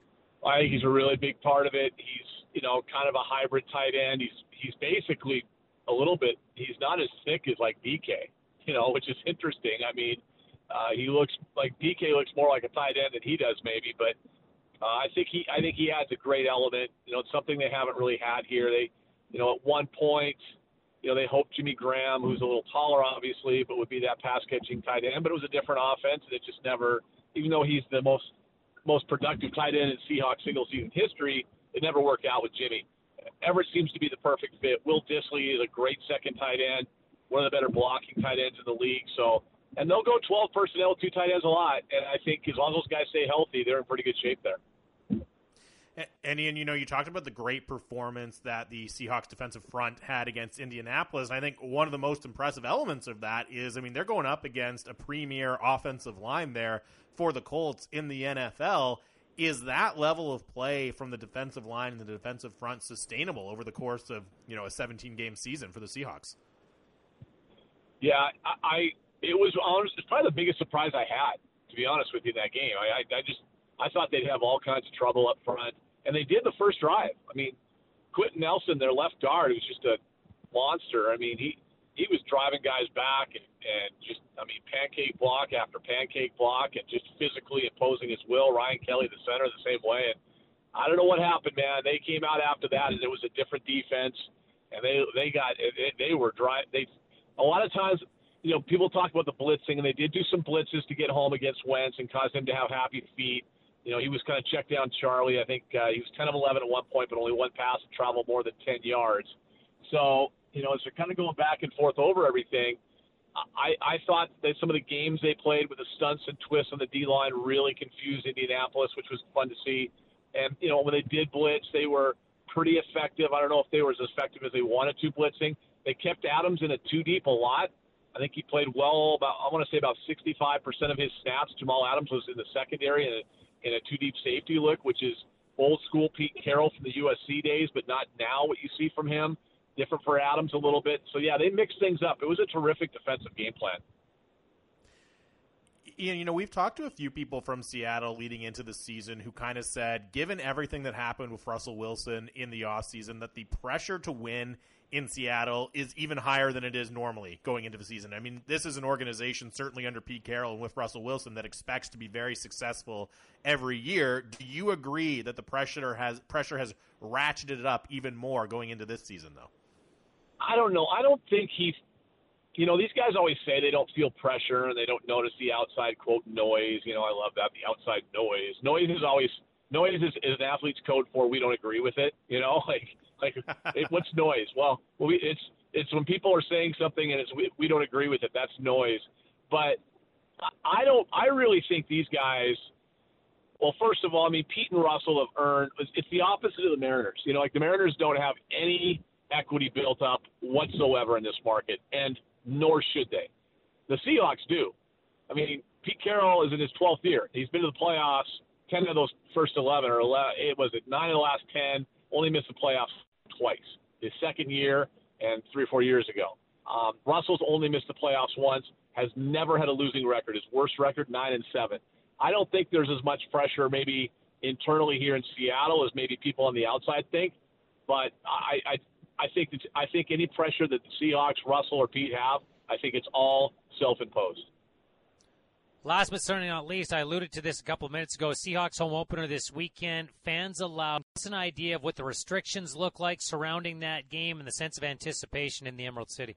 I think he's a really big part of it. He's, you know, kind of a hybrid tight end. He's he's basically a little bit, he's not as thick as like D K, you know, which is interesting. I mean, uh, he looks like D K looks more like a tight end than he does maybe, but uh, I think he I think he adds a great element. You know, it's something they haven't really had here. They, you know, at one point, you know, they hoped Jimmy Graham, who's a little taller, obviously, but would be that pass-catching tight end. But it was a different offense, and it just never, even though he's the most most productive tight end in Seahawks single-season history, it never worked out with Jimmy. Everett seems to be the perfect fit. Will Dissly is a great second tight end, one of the better blocking tight ends in the league. So, and they'll go twelve personnel, two tight ends a lot. And I think as long as those guys stay healthy, they're in pretty good shape there.
And Ian, you know, you talked about the great performance that the Seahawks defensive front had against Indianapolis. I think one of the most impressive elements of that is, I mean, they're going up against a premier offensive line there for the Colts in the N F L. Is that level of play from the defensive line and the defensive front sustainable over the course of, you know, a seventeen-game season for the Seahawks?
Yeah, I, I it was honestly it's probably the biggest surprise I had, to be honest with you, in that game. I, I, I just I thought they'd have all kinds of trouble up front. And they did the first drive. I mean, Quentin Nelson, their left guard, who's just a monster. I mean, he, he was driving guys back and, and just, I mean, pancake block after pancake block and just physically imposing his will. Ryan Kelly, the center, the same way. And I don't know what happened, man. They came out after that, and it was a different defense. And they they got they, they were dry. They a lot of times, you know, people talk about the blitzing, and they did do some blitzes to get home against Wentz and cause him to have happy feet. You know, he was kind of checked down Charlie. I think uh, he was ten of eleven at one point, but only one pass and traveled more than ten yards. So, you know, as they're kind of going back and forth over everything, I, I thought that some of the games they played with the stunts and twists on the D-line really confused Indianapolis, which was fun to see. And, you know, when they did blitz, they were pretty effective. I don't know if they were as effective as they wanted to blitzing. They kept Adams in a two-deep a lot. I think he played well about, I want to say about sixty-five percent of his snaps. Jamal Adams was in the secondary and in a two-deep safety look, which is old-school Pete Carroll from the U S C days, but not now what you see from him. Different for Adams a little bit. So, yeah, they mixed things up. It was a terrific defensive game plan.
Ian, you know, we've talked to a few people from Seattle leading into the season who kind of said, given everything that happened with Russell Wilson in the offseason, that the pressure to win in Seattle is even higher than it is normally going into the season. I mean, this is an organization, certainly under Pete Carroll and with Russell Wilson, that expects to be very successful every year. Do you agree that the pressure has pressure has ratcheted it up even more going into this season, though?
I don't know. I don't think he's – you know, these guys always say they don't feel pressure and they don't notice the outside, quote, noise. You know, I love that, the outside noise. Noise is always – noise is, is an athlete's code for we don't agree with it, you know, like – Like, it, what's noise? Well, we, it's it's when people are saying something and it's we, we don't agree with it. That's noise. But I don't. I really think these guys. Well, first of all, I mean, Pete and Russell have earned. It's the opposite of the Mariners. You know, like the Mariners don't have any equity built up whatsoever in this market, and nor should they. The Seahawks do. I mean, Pete Carroll is in his twelfth year. He's been to the playoffs ten of those first eleven, or eleven, it was it nine of the last ten. Only missed the playoffs twice. His second year and three or four years ago. Um, Russell's only missed the playoffs once. Has never had a losing record. His worst record, nine and seven. I don't think there's as much pressure maybe internally here in Seattle as maybe people on the outside think. But I, I, I think that, I think any pressure that the Seahawks, Russell, or Pete have, I think it's all self-imposed.
Last but certainly not least, I alluded to this a couple of minutes ago. Seahawks home opener this weekend. Fans allowed. Give us an idea of what the restrictions look like surrounding that game and the sense of anticipation in the Emerald City.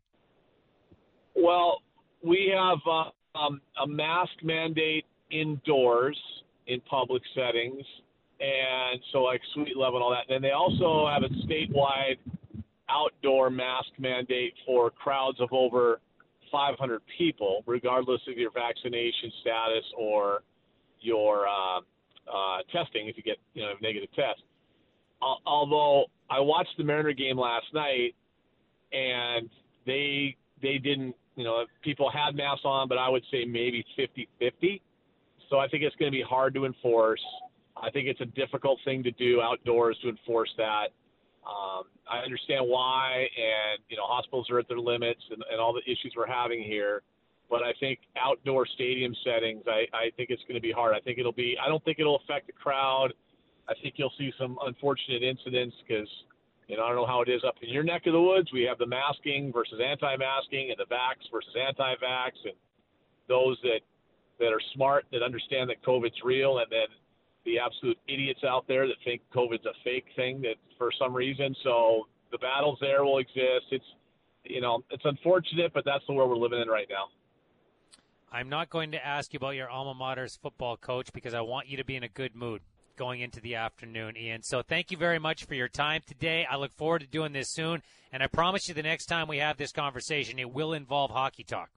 Well, we have uh, um, a mask mandate indoors in public settings, and so like Suite eleven and all that. And they also have a statewide outdoor mask mandate for crowds of over five hundred people, regardless of your vaccination status or your uh, uh, testing, if you get you know a negative test. Uh, although I watched the Mariner game last night, and they they didn't, you know, people had masks on, but I would say maybe fifty-fifty. So I think it's going to be hard to enforce. I think it's a difficult thing to do outdoors to enforce that. Um, I understand why, and, you know, hospitals are at their limits and, and all the issues we're having here. But I think outdoor stadium settings, I, I think it's going to be hard. I think it'll be – I don't think it'll affect the crowd. I think you'll see some unfortunate incidents because, you know, I don't know how it is up in your neck of the woods. We have the masking versus anti-masking and the vax versus anti-vax, and those that, that are smart, that understand that COVID's real, and then the absolute idiots out there that think COVID's a fake thing that for some reason. So the battles there will exist. It's, you know, it's unfortunate, but that's the world we're living in right now.
I'm not going to ask you about your alma mater's football coach because I want you to be in a good mood going into the afternoon, Ian. So thank you very much for your time today. I look forward to doing this soon, and I promise you the next time we have this conversation, it will involve hockey talk.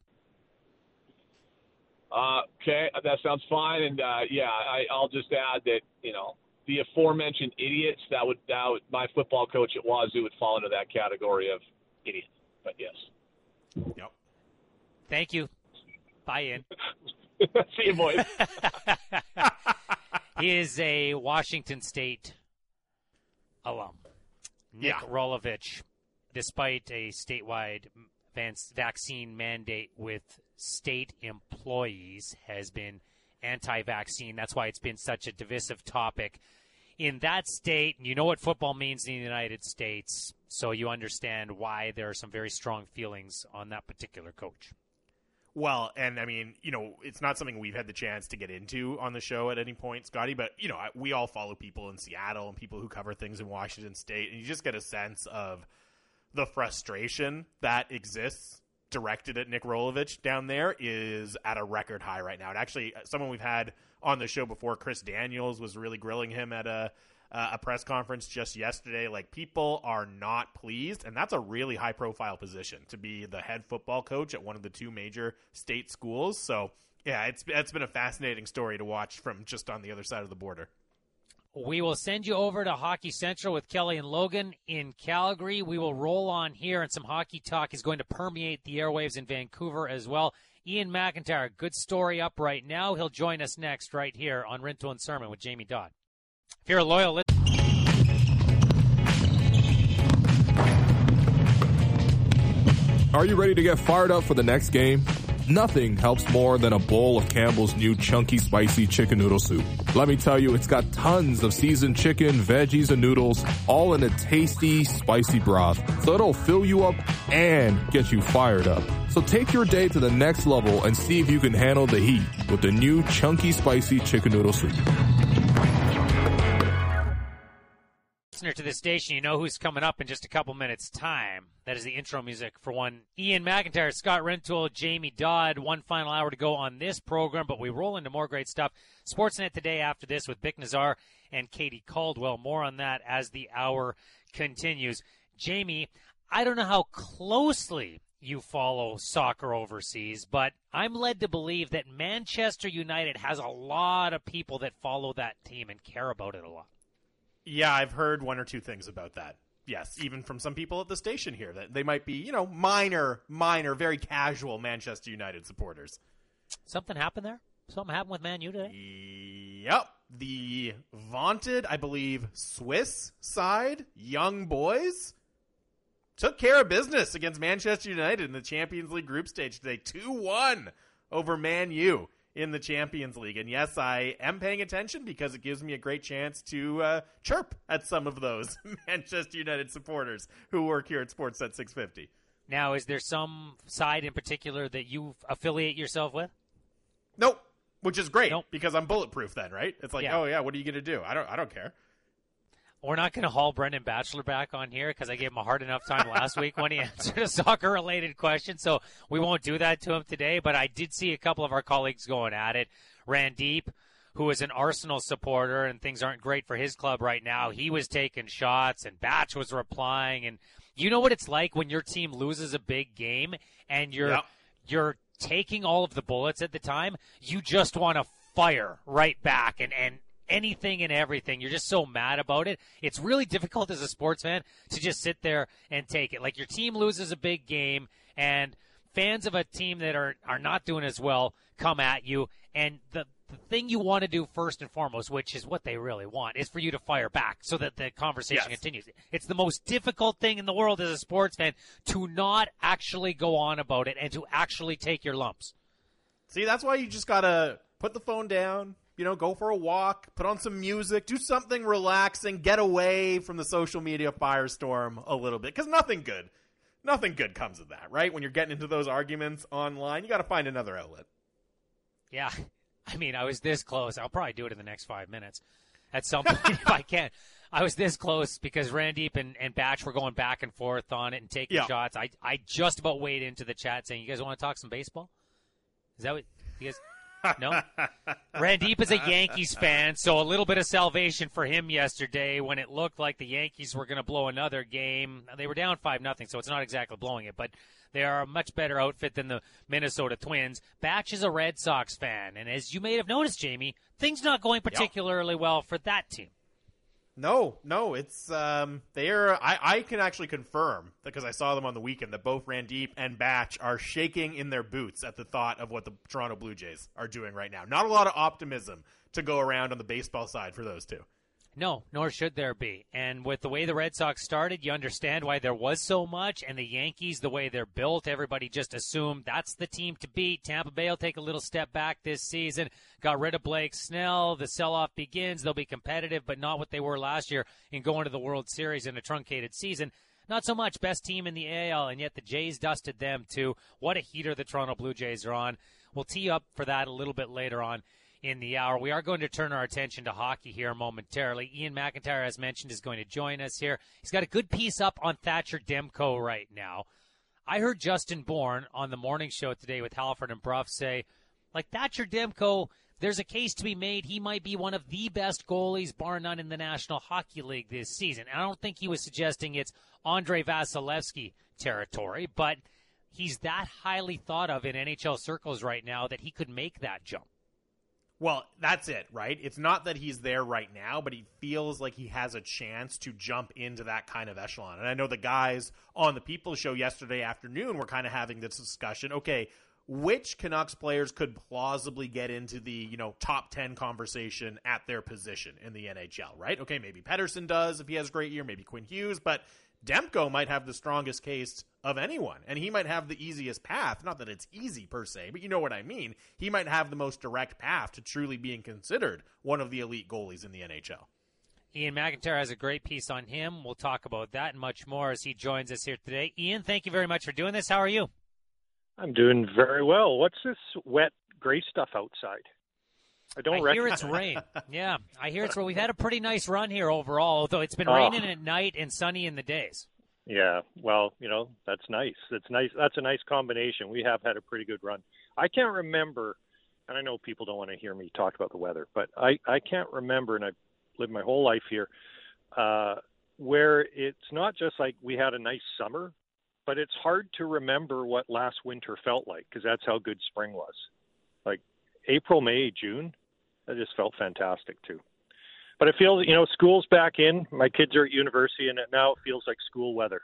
Uh, okay, that sounds fine. And, uh, yeah, I, I'll just add that, you know, the aforementioned idiots, that would, that would, my football coach at Wazoo would fall into that category of idiots. But, yes.
Yep.
Thank you. Bye, Ian.
See you, boys.
He is a Washington State alum. Nick
Yeah.
Rolovich, despite a statewide vaccine mandate with state employees, has been anti-vaccine. That's why it's been such a divisive topic in that state. And you know what football means in the United States, so you understand why there are some very strong feelings on that particular coach.
Well, and I mean, you know, it's not something we've had the chance to get into on the show at any point, Scotty, but, you know, we all follow people in Seattle and people who cover things in Washington State, and you just get a sense of the frustration that exists directed at Nick Rolovich down there is at a record high right now. And actually, someone we've had on the show before, Chris Daniels, was really grilling him at a uh, a press conference just yesterday. Like, people are not pleased, and that's a really high-profile position to be the head football coach at one of the two major state schools. So, yeah, it's it's been a fascinating story to watch from just on the other side of the border.
We will send you over to Hockey Central with Kelly and Logan in Calgary. We will roll on here, and some hockey talk is going to permeate the airwaves in Vancouver as well. Ian McIntyre, good story up right now. He'll join us next right here on Rintoul and Sermon with Jamie Dodd. If you're a loyal listener,
Are you ready to get fired up for the next game? Nothing helps more than a bowl of Campbell's new chunky spicy chicken noodle soup. Let me tell you, it's got tons of seasoned chicken, veggies, and noodles, all in a tasty, spicy broth. So it'll fill you up and get you fired up. So take your day to the next level and see if you can handle the heat with the new chunky spicy chicken noodle soup.
listener to this station, you know who's coming up in just a couple minutes' time. That is the intro music for one Ian McIntyre, Scott Rintoul, Jamie Dodd. One final hour to go on this program, but we roll into more great stuff. Sportsnet today after this with Bick Nazar and Katie Caldwell. More on that as the hour continues. Jamie, I don't know how closely you follow soccer overseas, but I'm led to believe that Manchester United has a lot of people that follow that team and care about it a lot.
Yeah, I've heard one or two things about that. Yes, even from some people at the station here, that they might be, you know, minor, minor, very casual Manchester United supporters.
Something happened there? Something happened with Man U today?
Yep. The vaunted, I believe, Swiss side, Young Boys, took care of business against Manchester United in the Champions League group stage today. two one over Man U in the Champions League. And yes, I am paying attention because it gives me a great chance to uh, chirp at some of those Manchester United supporters who work here at Sportsnet six fifty.
Now, is there some side in particular that you affiliate yourself with?
Nope. Which is great
nope.
because I'm bulletproof then, right? It's like,
yeah.
oh yeah, what are you going to do? I don't I don't care.
We're not going to haul Brendan Batchelor back on here because I gave him a hard enough time last week when he answered a soccer-related question, so we won't do that to him today. But I did see a couple of our colleagues going at it. Randeep, who is an Arsenal supporter, and things aren't great for his club right now, he was taking shots, and Batch was replying. And you know what it's like when your team loses a big game and you're
yep.
you're taking all of the bullets at the time? You just want to fire right back and, and anything and everything. You're just so mad about it. It's really difficult as a sports fan to just sit there and take it. Like, your team loses a big game, and fans of a team that are, are not doing as well come at you, and the the thing you want to do first and foremost, which is what they really want, is for you to fire back so that the conversation
yes.
continues. It's the most difficult thing in the world as a sports fan to not actually go on about it and to actually take your lumps.
See, that's why you just got to put the phone down, you know, go for a walk, put on some music, do something relaxing, get away from the social media firestorm a little bit, because nothing good, nothing good comes of that, right? When you're getting into those arguments online, you got to find another outlet.
Yeah. I mean, I was this close. I'll probably do it in the next five minutes at some point if I can. I was this close because Randeep and, and Batch were going back and forth on it and taking
yeah.
shots. I I just about weighed into the chat saying, you guys want to talk some baseball? Is that what you guys – no? Randeep is a Yankees fan, so a little bit of salvation for him yesterday when it looked like the Yankees were going to blow another game. They were down five nothing, so it's not exactly blowing it, but – they are a much better outfit than the Minnesota Twins. Batch is a Red Sox fan, and as you may have noticed, Jamie, things not going particularly yep. well for that team.
No, no, it's um, they're. I, I can actually confirm because I saw them on the weekend that both Randeep and Batch are shaking in their boots at the thought of what the Toronto Blue Jays are doing right now. Not a lot of optimism to go around on the baseball side for those two.
No, nor should there be. And with the way the Red Sox started, you understand why there was so much. And the Yankees, the way they're built, everybody just assumed that's the team to beat. Tampa Bay will take a little step back this season. Got rid of Blake Snell. The sell-off begins. They'll be competitive, but not what they were last year in going to the World Series in a truncated season. Not so much. Best team in the A L, and yet the Jays dusted them too. What a heater the Toronto Blue Jays are on. We'll tee up for that a little bit later on in the hour. We are going to turn our attention to hockey here momentarily. Ian McIntyre, as mentioned, is going to join us here. He's got a good piece up on Thatcher Demko right now. I heard Justin Bourne on the morning show today with Halford and Bruff say, like, Thatcher Demko, there's a case to be made. He might be one of the best goalies, bar none, in the National Hockey League this season. And I don't think he was suggesting it's Andrei Vasilevsky territory, but he's that highly thought of in N H L circles right now that he could make that jump.
Well, that's it, right? It's not that he's there right now, but he feels like he has a chance to jump into that kind of echelon. And I know the guys on the People Show yesterday afternoon were kind of having this discussion. Okay, which Canucks players could plausibly get into the, you know, top ten conversation at their position in the N H L, right? Okay, maybe Pettersson does if he has a great year, maybe Quinn Hughes, but Demko might have the strongest case of anyone, and he might have the easiest path. Not that it's easy per se, but you know what I mean. He might have the most direct path to truly being considered one of the elite goalies in the N H L.
Ian McIntyre has a great piece on him. We'll talk about that and much more as he joins us here today. Ian, thank you very much for doing this. How are you?
I'm doing very well. What's this wet gray stuff outside? I don't
I
rec-
hear it's rain. Yeah, I hear it's rain. We've had a pretty nice run here overall, although it's been
oh.
raining at night and sunny in the days.
Yeah, well, you know, that's nice. That's nice. That's a nice combination. We have had a pretty good run. I can't remember, and I know people don't want to hear me talk about the weather, but I, I can't remember, and I've lived my whole life here, uh, where it's not just like we had a nice summer, but it's hard to remember what last winter felt like because that's how good spring was. Like April, May, June, that just felt fantastic too. But it feels, you know, school's back in. My kids are at university, and it now feels like school weather.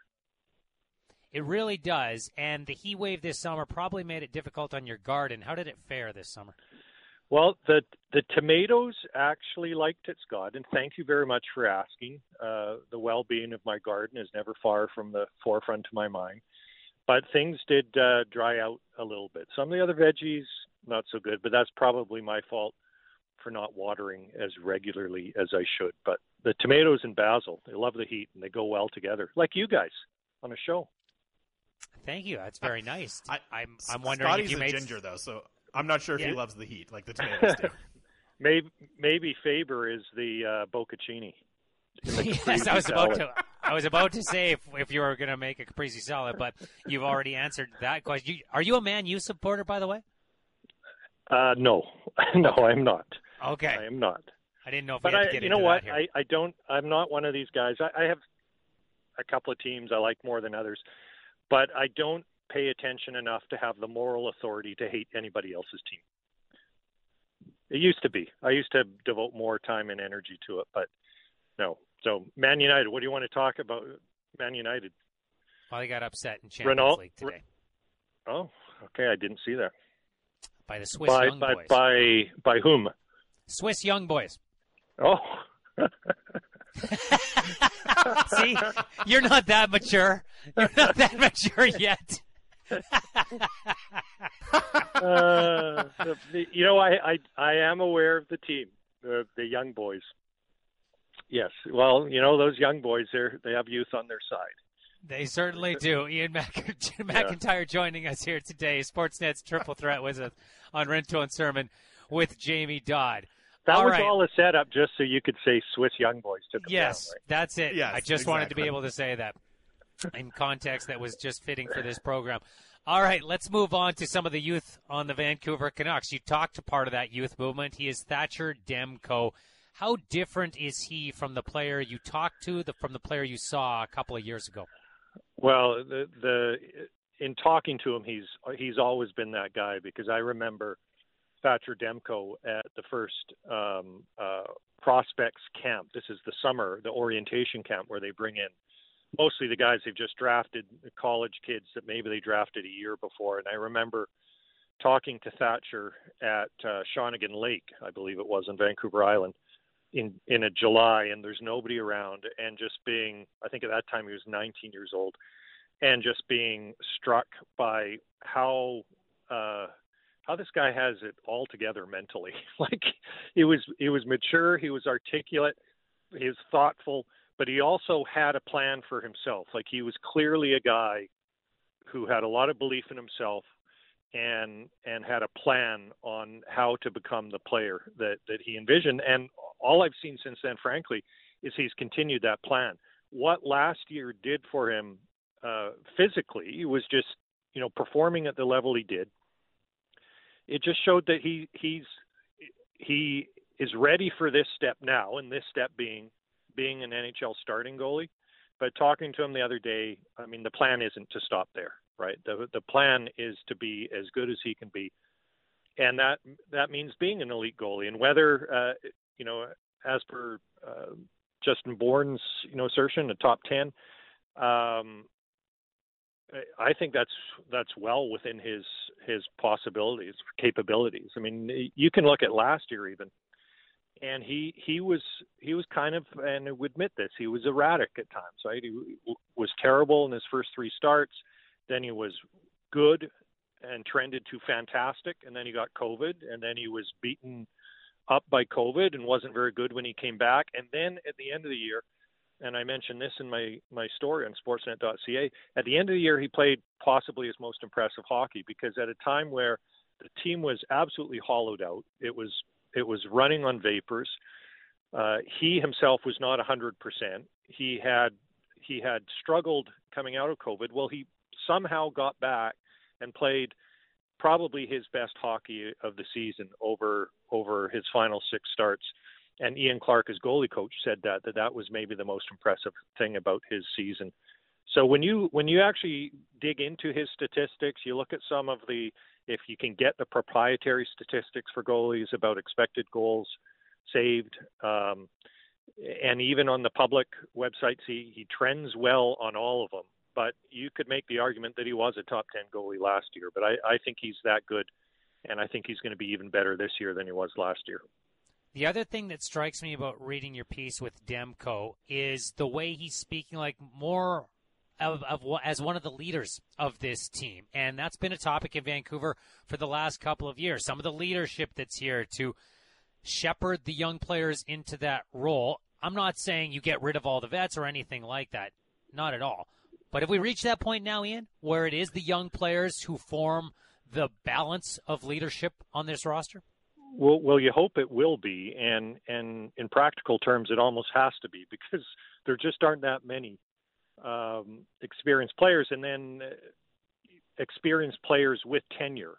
It really does. And the heat wave this summer probably made it difficult on your garden. How did it fare this summer?
Well, the the tomatoes actually liked it, Scott, and thank you very much for asking. Uh, the well-being of my garden is never far from the forefront of my mind. But things did uh, dry out a little bit. Some of the other veggies, not so good, but that's probably my fault for not watering as regularly as I should. But the tomatoes and basil, they love the heat, and they go well together, like you guys on a show.
Thank you. That's very nice.
I,
I'm I'm wondering
Scotty's
if you
a
made
ginger, though, so I'm not sure if
Yeah.
he loves the heat like the tomatoes do.
maybe, maybe Faber is the uh, bocconcini.
Yes, I was about to. I was about to say if, if you were going to make a caprese salad, but you've already answered that question. You, are you a Man U supporter, by the way?
Uh, no, no, I'm not.
Okay,
I am not.
I didn't know if
But
we had
I,
to get
you
into
know what?
that here.
I, I don't. I'm not one of these guys. I, I have a couple of teams I like more than others, but I don't pay attention enough to have the moral authority to hate anybody else's team. It used to be. I used to devote more time and energy to it, but no. So, Man United, what do you want to talk about? Man United.
Well, they got upset in Champions
Renault,
League today
Oh, okay. I didn't see that.
by the Swiss
By
Young
by
Boys.
by by whom?
Swiss Young Boys.
Oh.
See, you're not that mature. You're not that mature yet.
uh, the, you know, I, I I am aware of the team, the the young boys. Yes, well, you know, those young boys, they they have youth on their side.
They certainly do. Ian Mac- McIntyre joining us here today. Sportsnet's Triple Threat was a, on Rinto and Sermon with Jamie Dodd.
That
all
was
right.
all a setup just so you could say Swiss young boys took them
Yes,
down, right?
that's it.
Yes,
I just wanted to be
exactly.
able to say that in context that was just fitting for this program. All right, let's move on to some of the youth on the Vancouver Canucks. You talked to part of that youth movement. He is Thatcher Demko. How different is he from the player you talked to, the, from the player you saw a couple of years ago?
Well, the the in talking to him, he's he's always been that guy, because I remember Thatcher Demko at the first um, uh, prospects camp. This is the summer, the orientation camp, where they bring in mostly the guys they've just drafted, the college kids that maybe they drafted a year before. And I remember talking to Thatcher at uh, Shawnigan Lake, I believe it was, on Vancouver Island, in in a July, and there's nobody around, and just being, I think at that time he was nineteen years old, and just being struck by how uh, how this guy has it all together mentally. Like, he was he was mature, he was articulate, he was thoughtful, but he also had a plan for himself. Like, he was clearly a guy who had a lot of belief in himself, and and had a plan on how to become the player that, that he envisioned. And all I've seen since then, frankly, is he's continued that plan. What last year did for him uh, physically was just, you know, performing at the level he did. It just showed that he he's he is ready for this step now, and this step being being an N H L starting goalie. But talking to him the other day, I mean, the plan isn't to stop there, right? The the plan is to be as good as he can be, and that that means being an elite goalie. And whether uh, you know, as per uh, Justin Bourne's you know assertion, a top ten, um, I think that's that's well within his his possibilities, capabilities. I mean, you can look at last year even, and he he was he was kind of, and I would admit this, he was erratic at times. Right, he was terrible in his first three starts, then he was good and trended to fantastic, and then he got COVID, and then he was beaten up by COVID and wasn't very good when he came back. And then at the end of the year, and I mentioned this in my, my story on sportsnet dot c a, at the end of the year, he played possibly his most impressive hockey, because at a time where the team was absolutely hollowed out, it was it was running on vapors. Uh, he himself was not one hundred percent. He had he had struggled coming out of COVID. Well, he somehow got back and played probably his best hockey of the season over over his final six starts. And Ian Clark, his goalie coach, said that, that that was maybe the most impressive thing about his season. So when you when you actually dig into his statistics, you look at some of the, if you can get the proprietary statistics for goalies about expected goals saved, um, and even on the public websites, he, he trends well on all of them. But you could make the argument that he was a top ten goalie last year, but I, I think he's that good and I think he's going to be even better this year than he was last year.
The other thing that strikes me about reading your piece with Demko is the way he's speaking like more of, of as one of the leaders of this team. And that's been a topic in Vancouver for the last couple of years. Some of the leadership that's here to shepherd the young players into that role. I'm not saying you get rid of all the vets or anything like that. Not at all. But have we reached that point now, Ian, where it is the young players who form the balance of leadership on this roster?
Well, well, you hope it will be, and and in practical terms, it almost has to be, because there just aren't that many um, experienced players, and then experienced players with tenure.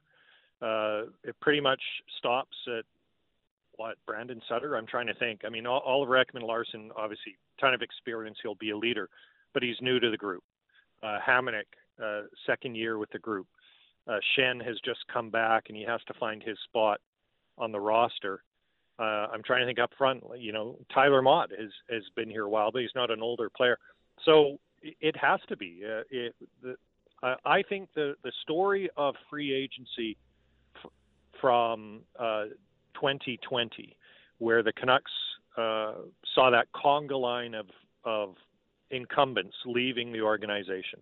Uh, it pretty much stops at what, Brandon Sutter? I'm trying to think. I mean, Oliver Ekman-Larsson, obviously, ton of experience. He'll be a leader, but he's new to the group. Uh, Hamonic, uh, second year with the group. Uh, Shen has just come back, and he has to find his spot on the roster. Uh, I'm trying to think up front, you know, Tyler Mott has, has been here a while, but he's not an older player. So it has to be. Uh, it, the, uh, I think the, the story of free agency f- from uh, twenty twenty, where the Canucks uh, saw that conga line of, of incumbents leaving the organization.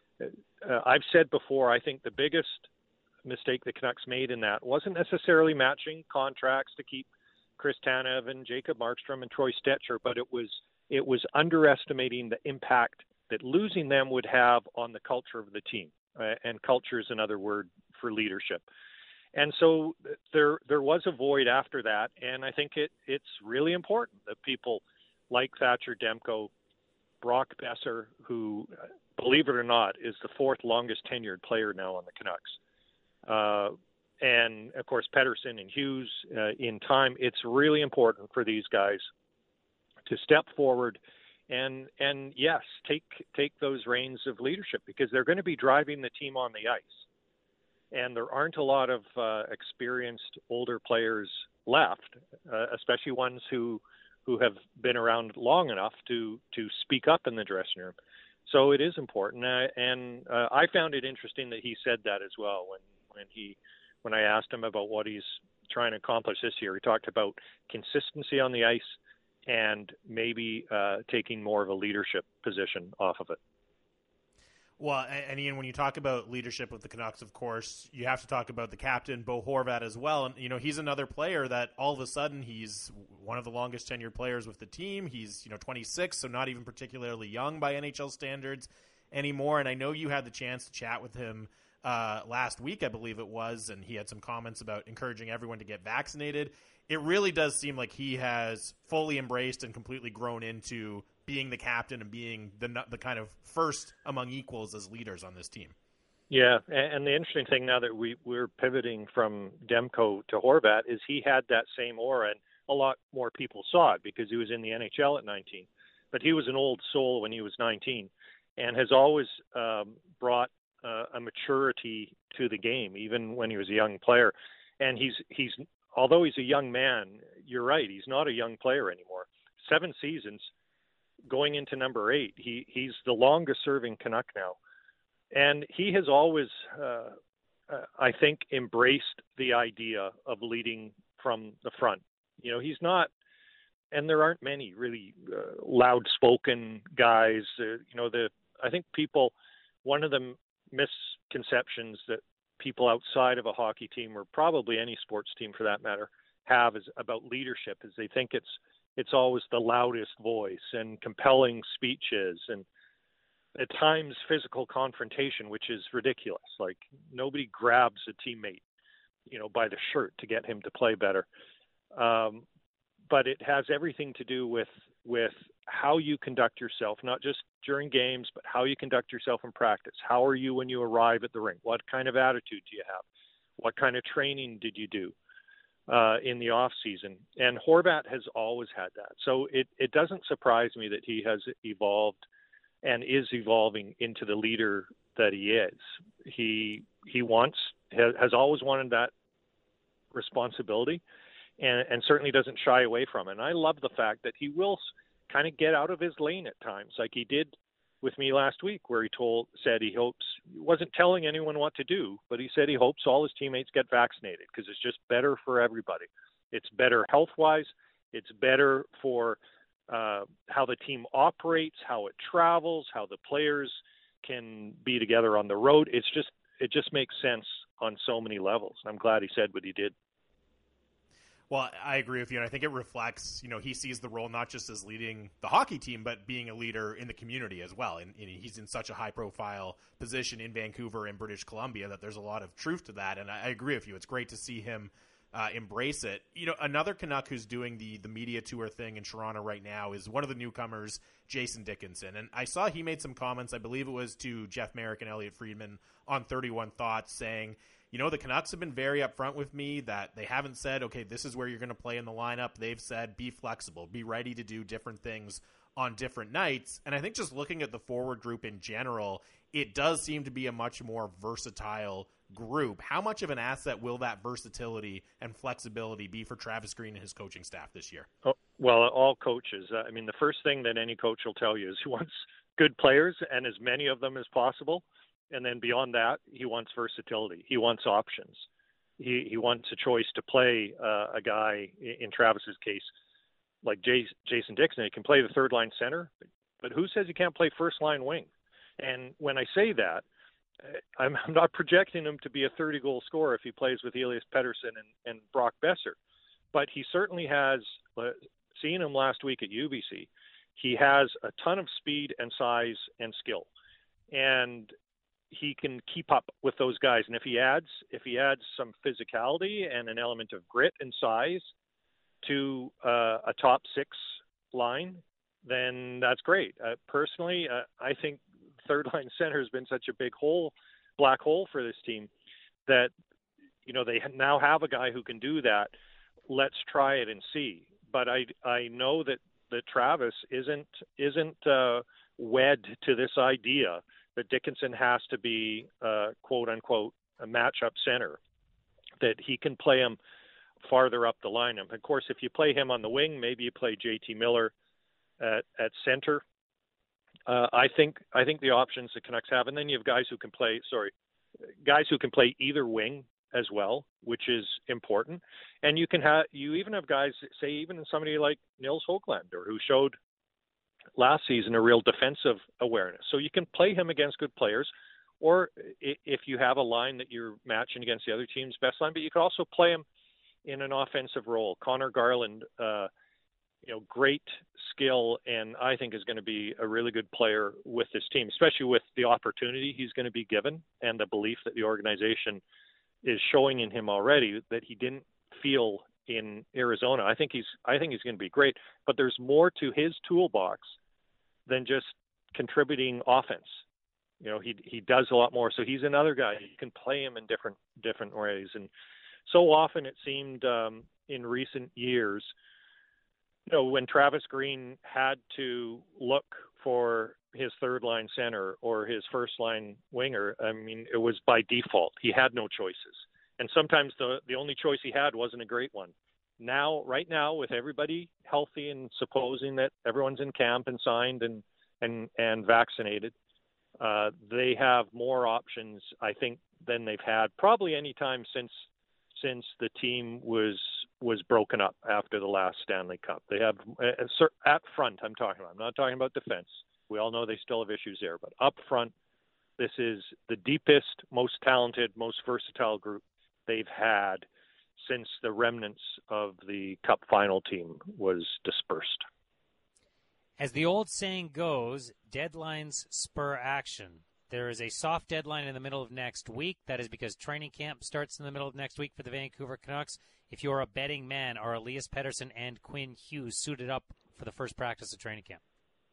Uh, I've said before, I think the biggest mistake the Canucks made in that wasn't necessarily matching contracts to keep Chris Tanev and Jacob Markstrom and Troy Stecher, but it was it was underestimating the impact that losing them would have on the culture of the team. Uh, and culture is another word for leadership. And so there there was a void after that, and I think it it's really important that people like Thatcher Demko, Brock Besser, who, believe it or not, is the fourth longest tenured player now on the Canucks. Uh, and, of course, Pettersson and Hughes uh, in time. It's really important for these guys to step forward and, and yes, take take those reins of leadership, because they're going to be driving the team on the ice. And there aren't a lot of uh, experienced older players left, uh, especially ones who who have been around long enough to, to speak up in the dressing room. So it is important. Uh, and uh, I found it interesting that he said that as well when, when he when I asked him about what he's trying to accomplish this year. He talked about consistency on the ice and maybe uh, taking more of a leadership position off of it.
Well, and Ian, when you talk about leadership with the Canucks, of course, you have to talk about the captain, Bo Horvat, as well. And, you know, he's another player that all of a sudden he's one of the longest tenured players with the team. He's, you know, twenty-six, so not even particularly young by N H L standards anymore. And I know you had the chance to chat with him uh, last week, I believe it was, and he had some comments about encouraging everyone to get vaccinated. It really does seem like he has fully embraced and completely grown into being the captain and being the the kind of first among equals as leaders on this team.
Yeah, and the interesting thing now that we, we're pivoting from Demko to Horvat is he had that same aura, and a lot more people saw it because he was in the N H L at nineteen. But he was an old soul when he was nineteen and has always um, brought uh, a maturity to the game, even when he was a young player. And he's he's although he's a young man, you're right, he's not a young player anymore. Seven seasons. Going into number eight, he, he's the longest-serving Canuck now. And he has always, uh, uh, I think, embraced the idea of leading from the front. You know, he's not, and there aren't many really uh, loud-spoken guys. Uh, you know, the I think people, one of the misconceptions that people outside of a hockey team, or probably any sports team for that matter, have is about leadership, is they think it's It's always the loudest voice and compelling speeches and at times physical confrontation, which is ridiculous. Like nobody grabs a teammate, you know, by the shirt to get him to play better. Um, but it has everything to do with, with how you conduct yourself, not just during games, but how you conduct yourself in practice. How are you when you arrive at the rink? What kind of attitude do you have? What kind of training did you do? Uh, in the off season, and Horvat has always had that. So it, it doesn't surprise me that he has evolved and is evolving into the leader that he is. He he wants has, has always wanted that responsibility, and, and certainly doesn't shy away from it. And I love the fact that he will kind of get out of his lane at times, like he did with me last week, where he told said he hopes he wasn't telling anyone what to do, but he said he hopes all his teammates get vaccinated because it's just better for everybody. It's better health-wise. It's better for uh, how the team operates, how it travels, how the players can be together on the road. It's just it just makes sense on so many levels. I'm glad he said what he did.
Well, I agree with you, and I think it reflects, you know, he sees the role not just as leading the hockey team, but being a leader in the community as well. And, and he's in such a high-profile position in Vancouver and British Columbia that there's a lot of truth to that, and I, I agree with you. It's great to see him uh, embrace it. You know, another Canuck who's doing the, the media tour thing in Toronto right now is one of the newcomers, Jason Dickinson. And I saw he made some comments, I believe it was to Jeff Merrick and Elliot Friedman on thirty-one Thoughts, saying, you know, the Canucks have been very upfront with me that they haven't said, okay, this is where you're going to play in the lineup. They've said, be flexible, be ready to do different things on different nights. And I think just looking at the forward group in general, it does seem to be a much more versatile group. How much of an asset will that versatility and flexibility be for Travis Green and his coaching staff this year?
Oh, well, all coaches. Uh, I mean, the first thing that any coach will tell you is he wants good players and as many of them as possible. And then beyond that, he wants versatility. He wants options. He he wants a choice to play uh, a guy, in Travis's case, like Jay, Jason Dickinson. He can play the third line center, but who says he can't play first line wing? And when I say that, I'm, I'm not projecting him to be a thirty-goal scorer if he plays with Elias Pettersson and, and Brock Besser. But he certainly has, uh, seeing him last week at U B C, he has a ton of speed and size and skill. And he can keep up with those guys. And if he adds, if he adds some physicality and an element of grit and size to uh, a top six line, then that's great. Uh, personally, uh, I think third line center has been such a big hole, black hole for this team that, you know, they now have a guy who can do that. Let's try it and see. But I, I know that, that Travis isn't, isn't uh, wed to this idea that Dickinson has to be, uh, quote unquote, a matchup center, that he can play him farther up the lineup. Of course, if you play him on the wing, maybe you play J T Miller at, at center. Uh, I think I think the options the Canucks have, and then you have guys who can play, sorry, guys who can play either wing as well, which is important. And you can have, you even have guys, say even somebody like Nils Höglander, who showed last season a real defensive awareness. So you can play him against good players, or if you have a line that you're matching against the other team's best line, but you could also play him in an offensive role. Connor Garland, uh, you know, great skill, and I think is going to be a really good player with this team, especially with the opportunity he's going to be given and the belief that the organization is showing in him already that he didn't feel in Arizona. I think he's I think he's going to be great, but there's more to his toolbox than just contributing offense. You know, he he does a lot more. So he's another guy. You can play him in different different ways. And so often it seemed um, in recent years, you know, when Travis Green had to look for his third line center or his first line winger, I mean, it was by default. He had no choices. And sometimes the, the only choice he had wasn't a great one. Now, right now, with everybody healthy and supposing that everyone's in camp and signed and, and, and vaccinated, uh, they have more options, I think, than they've had probably any time since since the team was was broken up after the last Stanley Cup. They have, uh, at front, I'm talking about. I'm not talking about defense. We all know they still have issues there. But up front, this is the deepest, most talented, most versatile group they've had since the remnants of the Cup final team was dispersed.
As the old saying goes, deadlines spur action. There is a soft deadline in the middle of next week. That is because training camp starts in the middle of next week for the Vancouver Canucks. If you're a betting man, are Elias Pettersson and Quinn Hughes suited up for the first practice of training camp?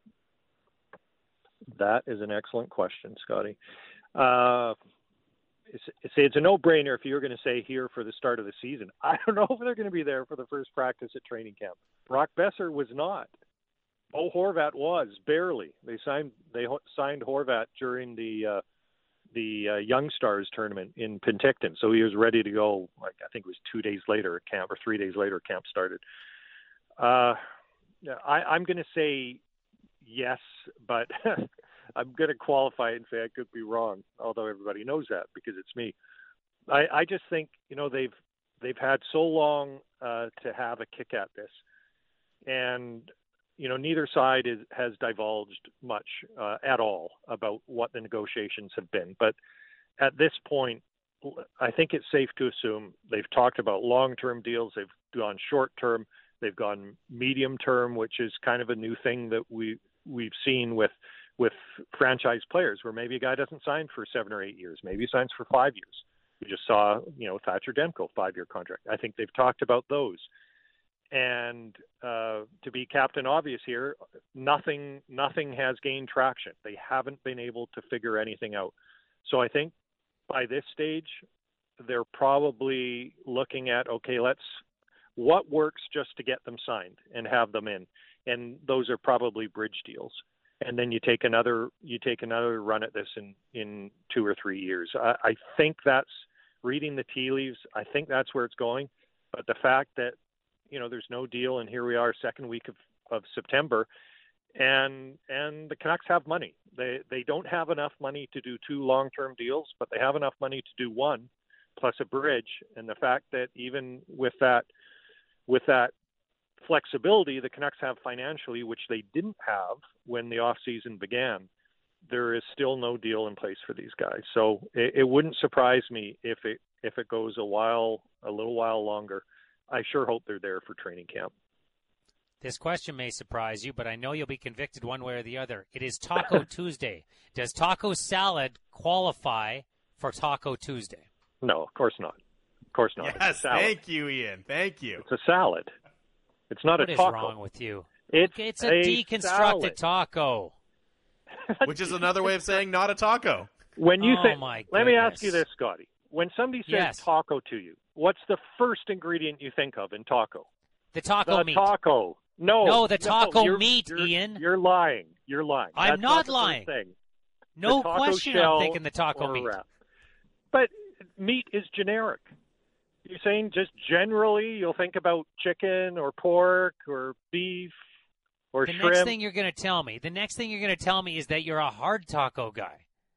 That is an excellent question, Scotty. Uh, it's, it's, it's a no-brainer if you're going to say here for the start of the season. I don't know if they're going to be there for the first practice at training camp. Brock Besser was not. Bo Horvat was, barely. They signed they ho- signed Horvat during the uh, the uh, Young Stars tournament in Penticton, so he was ready to go. Like I think it was two days later at camp, or three days later camp started. Uh, I, I'm going to say yes, but I'm going to qualify it and say I could be wrong, although everybody knows that because it's me. I, I just think, you know, they've they've had so long uh, to have a kick at this, and you know, neither side is, has divulged much uh, at all about what the negotiations have been. But at this point, I think it's safe to assume they've talked about long-term deals. They've gone short-term. They've gone medium-term, which is kind of a new thing that we we've seen with with franchise players, where maybe a guy doesn't sign for seven or eight years, maybe he signs for five years. We just saw, you know, Thatcher Demko, five-year contract. I think they've talked about those. And uh, to be Captain Obvious here, nothing nothing has gained traction. They haven't been able to figure anything out. So I think by this stage, they're probably looking at, okay, let's what works just to get them signed and have them in. And those are probably bridge deals. And then you take another you take another run at this in, in two or three years. I, I think that's reading the tea leaves. I think that's where it's going. But the fact that, you know, there's no deal, and here we are, second week of, of September, and and the Canucks have money. They they don't have enough money to do two long-term deals, but they have enough money to do one, plus a bridge. And the fact that even with that with that flexibility the Canucks have financially, which they didn't have when the offseason began, there is still no deal in place for these guys. So it, it wouldn't surprise me if it if it goes a while, a little while longer. I sure hope they're there for training camp.
This question may surprise you, but I know you'll be convicted one way or the other. It is Taco Tuesday. Does taco salad qualify for Taco Tuesday?
No, of course not. Of course not.
Yes, thank you, Ian. Thank you.
It's a salad. It's not
what
a taco.
What is wrong with you?
It's,
it's a,
a
deconstructed
salad.
taco.
Which is another way of saying not a taco.
When you
oh
say,
my
let me
goodness.
ask you this, Scotty. When somebody says
yes.
taco to you, what's the first ingredient you think of in taco?
The taco
the
meat.
taco. No.
No, the taco
no, you're,
meat,
you're,
Ian.
You're lying. You're lying.
I'm
That's
not
the
lying.
Thing.
No
the taco
question
shell
I'm thinking the taco
or
meat.
Wrap. But meat is generic. You're saying just generally you'll think about chicken or pork or beef or
the
shrimp?
next thing you're going to tell me, the next thing you're going to tell me is that you're a hard taco guy.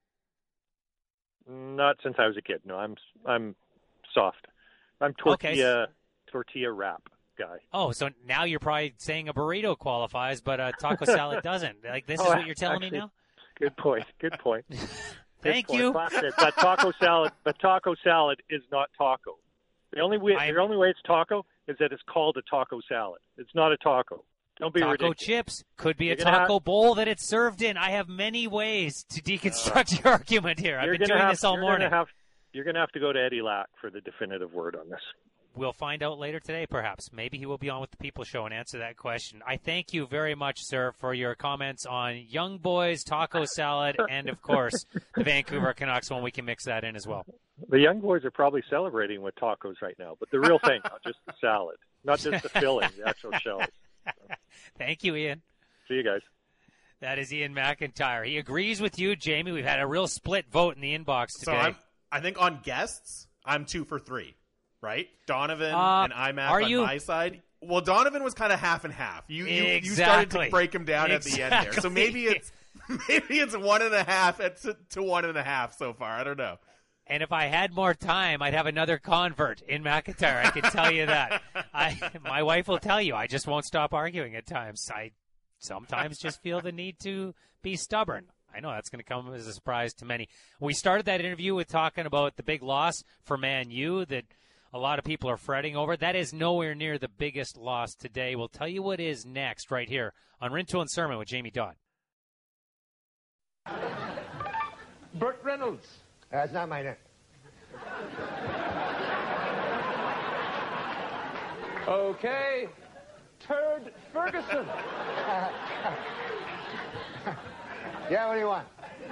Not since I was a kid. No, I'm I'm soft. I'm tortilla
okay.
tortilla wrap guy.
Oh, so now you're probably saying a burrito qualifies, but a taco salad doesn't. Like this
oh,
is what you're telling
actually,
me now?
Good point. Good point.
Thank
good
you.
Point. But taco salad, but taco salad is not taco. The only way
I'm,
the only way it's taco is that it's called a taco salad. It's not a taco. Don't be
taco
ridiculous.
chips could be
You're
a taco
have,
bowl that it's served in. I have many ways to deconstruct uh, your argument here. I've been doing
have,
this all
you're
morning.
Gonna have, you're going to have to go to Eddie Lack for the definitive word on this.
We'll find out later today, perhaps. Maybe he will be on with the People Show and answer that question. I thank you very much, sir, for your comments on Young Boys, taco salad, and, of course, the Vancouver Canucks when we can mix that in as well.
The Young Boys are probably celebrating with tacos right now, but the real thing, not just the salad, not just the filling, the actual shells. So.
Thank you, Ian.
See you guys.
That is Ian McIntyre. He agrees with you, Jamie. We've had a real split vote in the inbox today.
So I'm, I think on guests, I'm two for three. Right? Donovan
uh,
and IMAC
are
on
you?
my side. Well, Donovan was kind of half and half. You you,
exactly.
you started to break him down
exactly.
at the end there. So maybe it's maybe it's one and a half to, to one and a half so far. I don't know.
And if I had more time, I'd have another convert in McIntyre. I can tell you that. I, my wife will tell you I just won't stop arguing at times. I sometimes just feel the need to be stubborn. I know that's going to come as a surprise to many. We started that interview with talking about the big loss for Man U that a lot of people are fretting over. That is nowhere near the biggest loss today. We'll tell you what is next right here on Rintoul and Sermon with Jamie Dodd.
Burt Reynolds.
That's not my name.
Okay. Turd Ferguson.
Yeah, what do you want?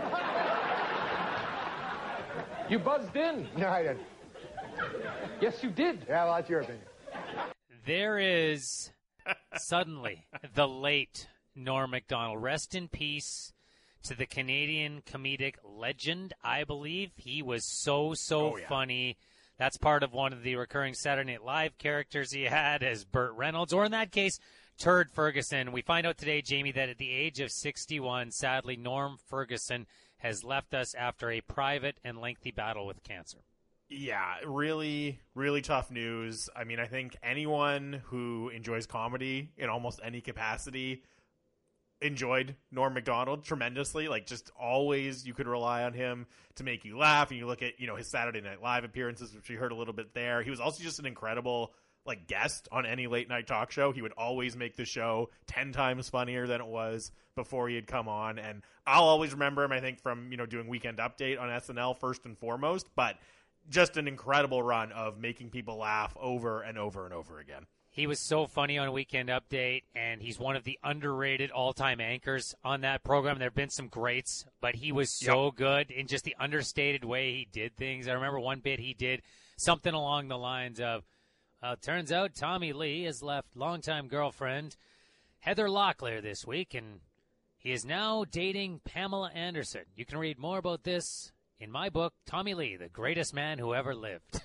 You buzzed in.
No, I didn't.
Yes, you did.
Yeah, well, that's your opinion.
There is suddenly the late Norm Macdonald. Rest in peace to the Canadian comedic legend, I believe. He was so, so
oh, yeah.
funny. That's part of one of the recurring Saturday Night Live characters he had as Burt Reynolds, or in that case, Turd Ferguson. We find out today, Jamie, that at the age of sixty-one, sadly, Norm Ferguson has left us after a private and lengthy battle with cancer.
Yeah, really, really tough news. I mean, I think anyone who enjoys comedy in almost any capacity enjoyed Norm Macdonald tremendously. Like, just always you could rely on him to make you laugh. And you look at, you know, his Saturday Night Live appearances, which we heard a little bit there. He was also just an incredible like guest on any late night talk show. He would always make the show ten times funnier than it was before he had come on. And I'll always remember him, I think, from, you know, doing Weekend Update on S N L first and foremost, but just an incredible run of making people laugh over and over and over again.
He was so funny on Weekend Update, and he's one of the underrated all-time anchors on that program. There have been some greats, but he was so yep. good in just the understated way he did things. I remember one bit he did something along the lines of, Uh, turns out Tommy Lee has left longtime girlfriend Heather Locklear this week, and he is now dating Pamela Anderson. You can read more about this in my book, Tommy Lee, the greatest man who ever lived.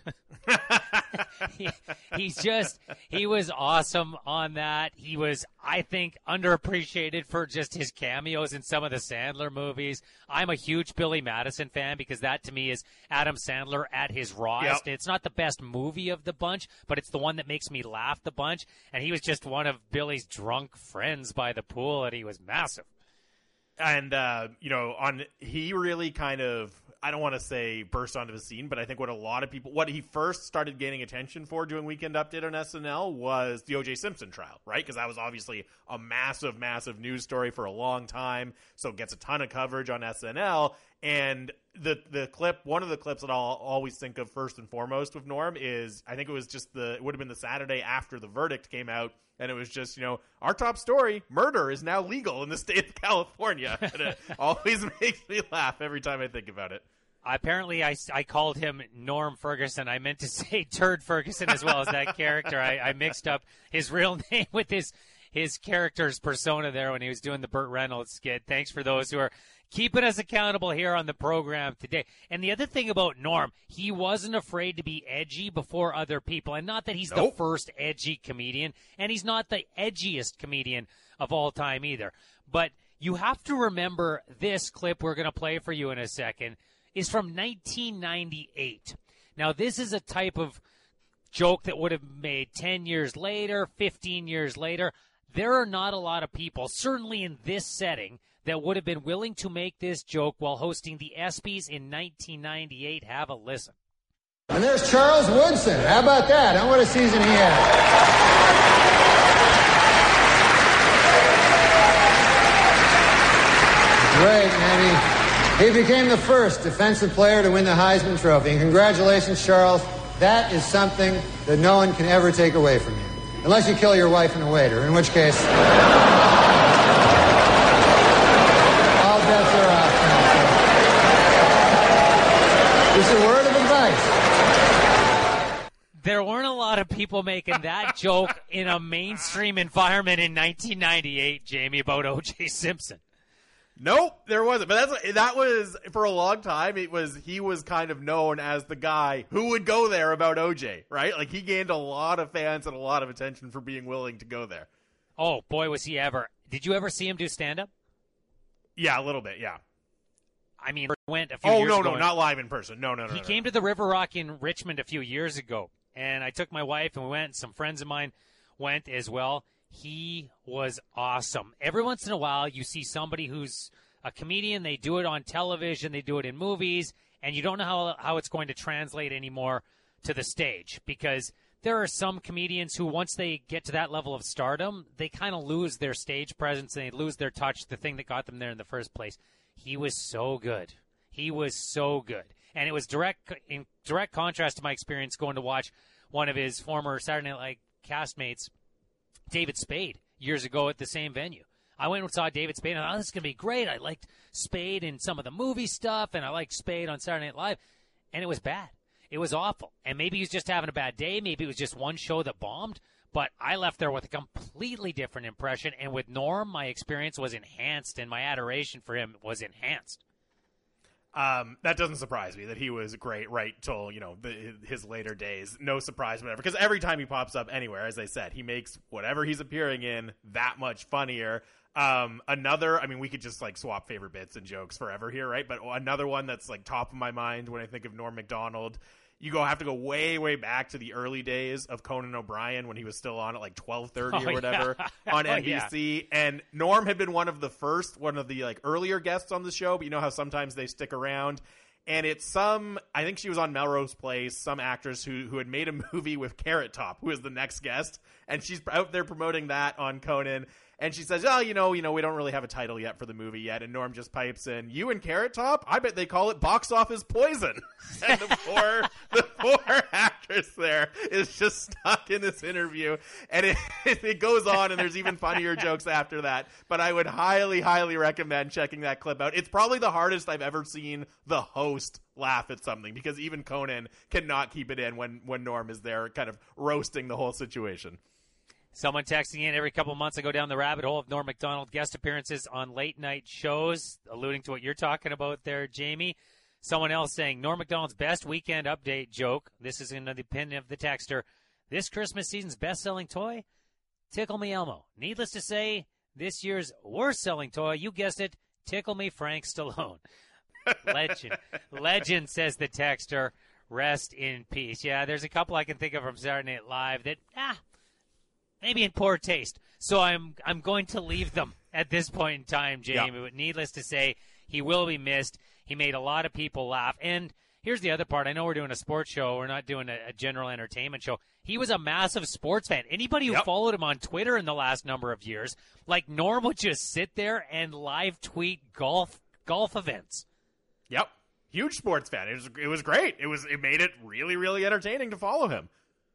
he, he's just, he was awesome on that. He was, I think, underappreciated for just his cameos in some of the Sandler movies. I'm a huge Billy Madison fan because that, to me, is Adam Sandler at his rawest. Yep. It's not the best movie of the bunch, but it's the one that makes me laugh the bunch. And he was just one of Billy's drunk friends by the pool, and he was massive.
And, uh, you know, on he really kind of, I don't want to say burst onto the scene, but I think what a lot of people, what he first started gaining attention for doing Weekend Update on S N L was the O J Simpson trial, right? Because that was obviously a massive, massive news story for a long time. So it gets a ton of coverage on S N L. And the the clip, one of the clips that I'll always think of first and foremost with Norm is, I think it was just the, it would have been the Saturday after the verdict came out. And it was just, you know, our top story, murder is now legal in the state of California. And it always makes me laugh every time I think about it.
Apparently, I, I called him Norm Ferguson. I meant to say Turd Ferguson as well as that character. I, I mixed up his real name with his his character's persona there when he was doing the Burt Reynolds skit. Thanks for those who are keeping us accountable here on the program today. And the other thing about Norm, he wasn't afraid to be edgy before other people. And not that he's nope. the first edgy comedian, and he's not the edgiest comedian of all time either. But you have to remember this clip we're going to play for you in a second is from nineteen ninety-eight. Now, this is a type of joke that would have made ten years later, fifteen years later. There are not a lot of people, certainly in this setting, that would have been willing to make this joke while hosting the ESPYs in nineteen ninety-eight. Have a listen.
And there's Charles Woodson. How about that? Huh? What a season he had. Great, man. He, he became the first defensive player to win the Heisman Trophy. And congratulations, Charles. That is something that no one can ever take away from you. Unless you kill your wife and a waiter, in which case... Just a word of advice.
There weren't a lot of people making that joke in a mainstream environment in nineteen ninety-eight, Jamie, about O J Simpson.
Nope, there wasn't. But that's that was for a long time. It was he was kind of known as the guy who would go there about O J, right? Like he gained a lot of fans and a lot of attention for being willing to go there.
Oh boy, was he ever! Did you ever see him do stand up?
Yeah, a little bit. Yeah.
I mean, went a few
oh,
years
no,
ago.
no, not live in person. No, no, no.
He
no,
came
no.
to the River Rock in Richmond a few years ago, and I took my wife, and we went, and some friends of mine went as well. He was awesome. Every once in a while, you see somebody who's a comedian. They do it on television. They do it in movies, and you don't know how, how it's going to translate anymore to the stage because there are some comedians who, once they get to that level of stardom, they kind of lose their stage presence, and they lose their touch, the thing that got them there in the first place. He was so good. He was so good. And it was direct in direct contrast to my experience going to watch one of his former Saturday Night Live castmates, David Spade, years ago at the same venue. I went and saw David Spade, and I thought, oh, this is going to be great. I liked Spade in some of the movie stuff, and I liked Spade on Saturday Night Live. And it was bad. It was awful. And maybe he was just having a bad day. Maybe it was just one show that bombed. But I left there with a completely different impression. And with Norm, my experience was enhanced, and my adoration for him was enhanced.
Um, that doesn't surprise me that he was great right till, you know, the, his later days. No surprise, whatever. Because every time he pops up anywhere, as I said, he makes whatever he's appearing in that much funnier. Um, another, I mean, we could just like swap favorite bits and jokes forever here, right? But another one that's like top of my mind when I think of Norm Macdonald, you go have to go way, way back to the early days of Conan O'Brien when he was still on at like twelve thirty
Oh,
or whatever
yeah.
on
Oh,
N B C.
yeah.
And Norm had been one of the first, one of the like earlier guests on the show, but you know how sometimes they stick around. And it's some, I think she was on Melrose Place, some actress who, who had made a movie with Carrot Top, who is the next guest. And she's out there promoting that on Conan. And she says, oh, you know, you know, we don't really have a title yet for the movie yet. And Norm just pipes in, you and Carrot Top? I bet they call it Box Office Poison. And the poor, the poor actress there is just stuck in this interview. And it, it goes on, and there's even funnier jokes after that. But I would highly, highly recommend checking that clip out. It's probably the hardest I've ever seen the host laugh at something, because even Conan cannot keep it in when, when Norm is there kind of roasting the whole situation.
Someone texting in every couple months, I go down the rabbit hole of Norm Macdonald guest appearances on late night shows, alluding to what you're talking about there, Jamie. Someone else saying, Norm Macdonald's best weekend update joke. This is in the opinion of the texter. This Christmas season's best-selling toy? Tickle Me Elmo. Needless to say, this year's worst-selling toy, you guessed it, Tickle Me Frank Stallone. Legend. Legend, says the texter. Rest in peace. Yeah, there's a couple I can think of from Saturday Night Live that, ah, maybe in poor taste. So I'm I'm going to leave them at this point in time, Jamie.
Yeah.
But needless to say, he will be missed. He made a lot of people laugh. And here's the other part. I know we're doing a sports show. We're not doing a, a general entertainment show. He was a massive sports fan. Anybody who
Yep.
followed him on Twitter in the last number of years, like Norm would just sit there and live tweet golf golf events.
Yep. Huge sports fan. It was it was great. It was it made it really, really entertaining to follow him.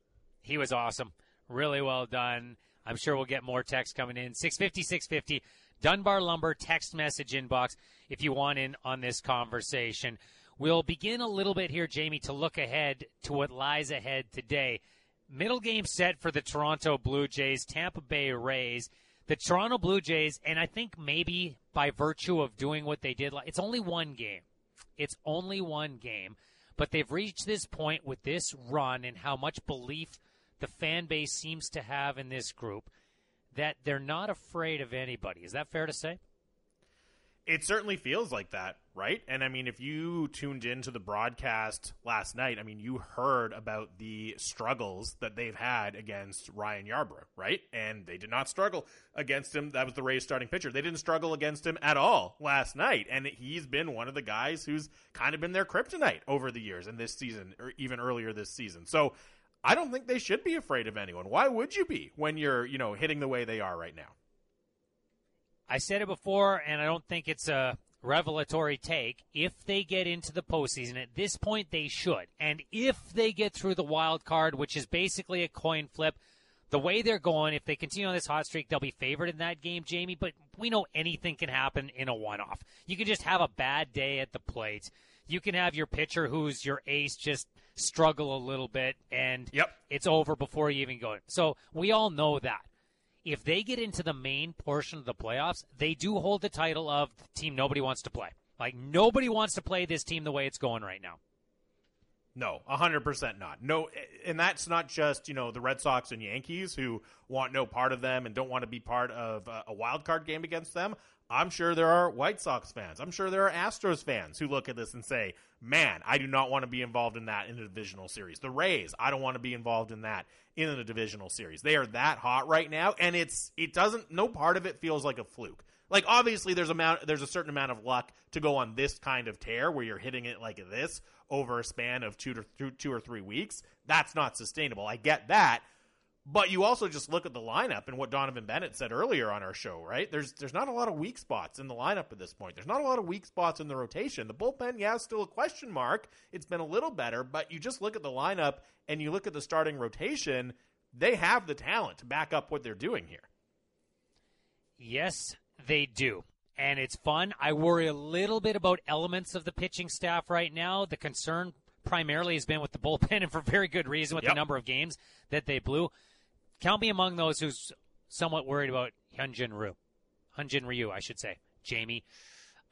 He was awesome. Really well done. I'm sure we'll get more text coming in. six fifty, six fifty, Dunbar Lumber text message inbox if you want in on this conversation. We'll begin a little bit here, Jamie, to look ahead to what lies ahead today. Middle game set for the Toronto Blue Jays, Tampa Bay Rays. The Toronto Blue Jays, and I think maybe by virtue of doing what they did, it's only one game. It's only one game. But they've reached this point with this run and how much belief the fan base seems to have in this group that they're not afraid of anybody. Is that fair to say?
It certainly feels like that, right? And I mean, if you tuned into the broadcast last night, I mean, you heard about the struggles that they've had against Ryan Yarbrough, right? And they did not struggle against him. That was the Rays starting pitcher. They didn't struggle against him at all last night. And he's been one of the guys who's kind of been their kryptonite over the years and this season, or even earlier this season. So I don't think they should be afraid of anyone. Why would you be when you're, you know, hitting the way they are right now?
I said it before, and I don't think it's a revelatory take. If they get into the postseason, at this point they should. And if they get through the wild card, which is basically a coin flip, the way they're going, if they continue on this hot streak, they'll be favored in that game, Jamie. But we know anything can happen in a one-off. You can just have a bad day at the plate. You can have your pitcher who's your ace just struggle a little bit, and
Yep.
it's over before you even go. So we all know that. If they get into the main portion of the playoffs, they do hold the title of the team nobody wants to play. Like, nobody wants to play this team the way it's going right now.
No, one hundred percent not. No, and that's not just, you know, the Red Sox and Yankees who want no part of them and don't want to be part of a, a wild card game against them. I'm sure there are White Sox fans. I'm sure there are Astros fans who look at this and say, man, I do not want to be involved in that in a divisional series. The Rays, I don't want to be involved in that in a divisional series. They are that hot right now, and it's it doesn't, no part of it feels like a fluke. Like, obviously, there's amount there's a certain amount of luck to go on this kind of tear where you're hitting it like this over a span of two to two, two or three weeks. That's not sustainable. I get that. But you also just look at the lineup and what Donovan Bennett said earlier on our show, right? There's there's not a lot of weak spots in the lineup at this point. There's not a lot of weak spots in the rotation. The bullpen, yeah, still a question mark. It's been a little better, but you just look at the lineup and you look at the starting rotation, they have the talent to back up what they're doing here.
Yes, they do. And it's fun. I worry a little bit about elements of the pitching staff right now. The concern primarily has been with the bullpen, and for very good reason with
Yep.
the number of games that they blew. Count me among those who's somewhat worried about Hyunjin Ryu. Hyunjin Ryu, I should say. Jamie.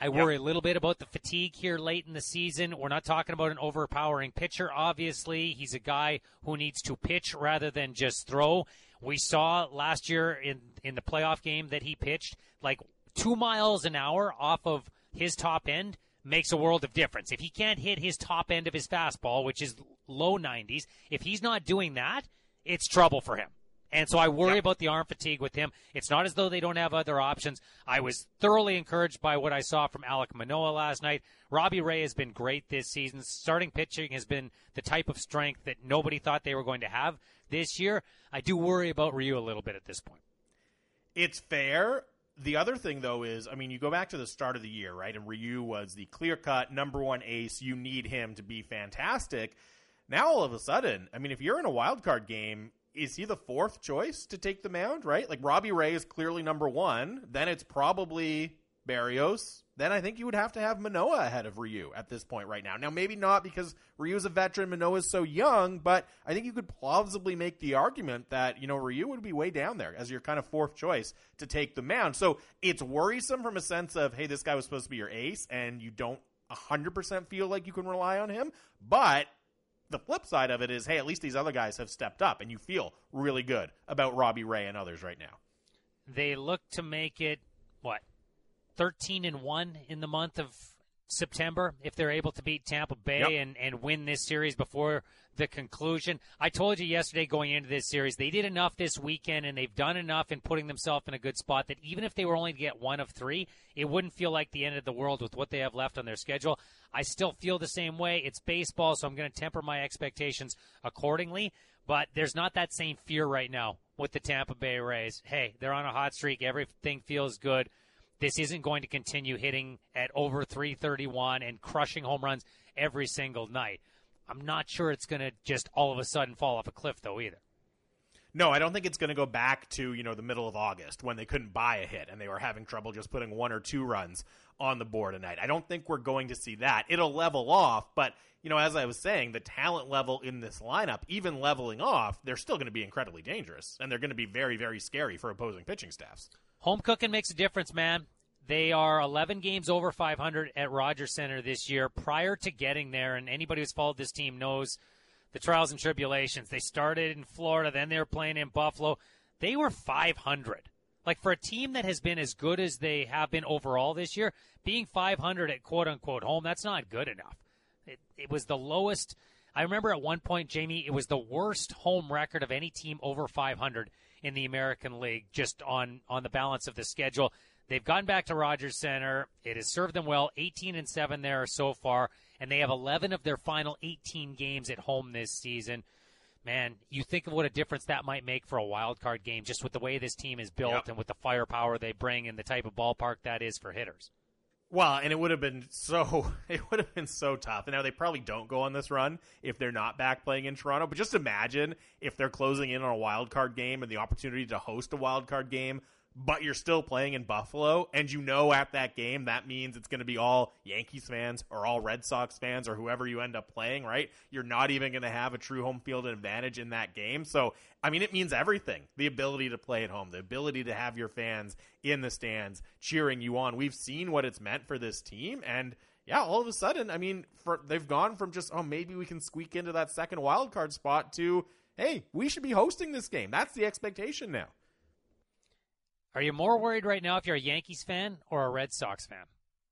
I worry yep. a little bit about the fatigue here late in the season. We're not talking about an overpowering pitcher, obviously. He's a guy who needs to pitch rather than just throw. We saw last year in, in the playoff game that he pitched like two miles an hour off of his top end makes a world of difference. If he can't hit his top end of his fastball, which is low nineties, if he's not doing that, it's trouble for him. And so I worry yep. about the arm fatigue with him. It's not as though they don't have other options. I was thoroughly encouraged by what I saw from Alek Manoah last night. Robbie Ray has been great this season. Starting pitching has been the type of strength that nobody thought they were going to have this year. I do worry about Ryu a little bit at this point.
It's fair. The other thing, though, is, I mean, you go back to the start of the year, right? And Ryu was the clear-cut number one ace. You need him to be fantastic. Now, all of a sudden, I mean, if you're in a wild card game, is he the fourth choice to take the mound, right? Like, Robbie Ray is clearly number one. Then it's probably Berrios. Then I think you would have to have Manoah ahead of Ryu at this point right now. Now, maybe not because Ryu's a veteran, Manoah's so young, but I think you could plausibly make the argument that, you know, Ryu would be way down there as your kind of fourth choice to take the mound. So it's worrisome from a sense of, hey, this guy was supposed to be your ace, and you don't one hundred percent feel like you can rely on him. But the flip side of it is, hey, at least these other guys have stepped up, and you feel really good about Robbie Ray and others right now.
They look to make it, what, thirteen and one in the month of September if they're able to beat Tampa Bay yep. and, and win this series before the conclusion. I told you yesterday going into this series, they did enough this weekend, and they've done enough in putting themselves in a good spot that even if they were only to get one of three, it wouldn't feel like the end of the world with what they have left on their schedule. I still feel the same way. It's baseball, so I'm going to temper my expectations accordingly, but there's not that same fear right now with the Tampa Bay Rays. Hey, they're on a hot streak. Everything feels good. This isn't going to continue hitting at over three thirty-one and crushing home runs every single night. I'm not sure it's going to just all of a sudden fall off a cliff, though, either.
No, I don't think it's going to go back to, you know, the middle of August when they couldn't buy a hit and they were having trouble just putting one or two runs on the board a night. I don't think we're going to see that. It'll level off, but, you know, as I was saying, the talent level in this lineup, even leveling off, they're still going to be incredibly dangerous, and they're going to be very, very scary for opposing pitching staffs.
Home cooking makes a difference, man. They are eleven games over five hundred at Rogers Center this year. Prior to getting there, and anybody who's followed this team knows the trials and tribulations. They started in Florida, then they were playing in Buffalo. They were five hundred. Like, for a team that has been as good as they have been overall this year, being five hundred at quote-unquote home, that's not good enough. It, it was the lowest. I remember at one point, Jamie, it was the worst home record of any team over five hundred in the American League, just on, on the balance of the schedule. They've gone back to Rogers Center. It has served them well, eighteen and seven there so far, and they have eleven of their final eighteen games at home this season. Man, you think of what a difference that might make for a wild card game, just with the way this team is built yep. and with the firepower they bring and the type of ballpark that is for hitters.
Well, and it would have been so it would have been so tough. And now they probably don't go on this run if they're not back playing in Toronto. But just imagine if they're closing in on a wild card game and the opportunity to host a wild card game, but you're still playing in Buffalo, and you know at that game that means it's going to be all Yankees fans or all Red Sox fans or whoever you end up playing, right? You're not even going to have a true home field advantage in that game. So, I mean, it means everything. The ability to play at home, the ability to have your fans in the stands cheering you on. We've seen what it's meant for this team, and yeah, all of a sudden, I mean, for, they've gone from just, oh, maybe we can squeak into that second wild card spot to, hey, we should be hosting this game. That's the expectation now.
Are you more worried right now if you're a Yankees fan or a Red Sox fan?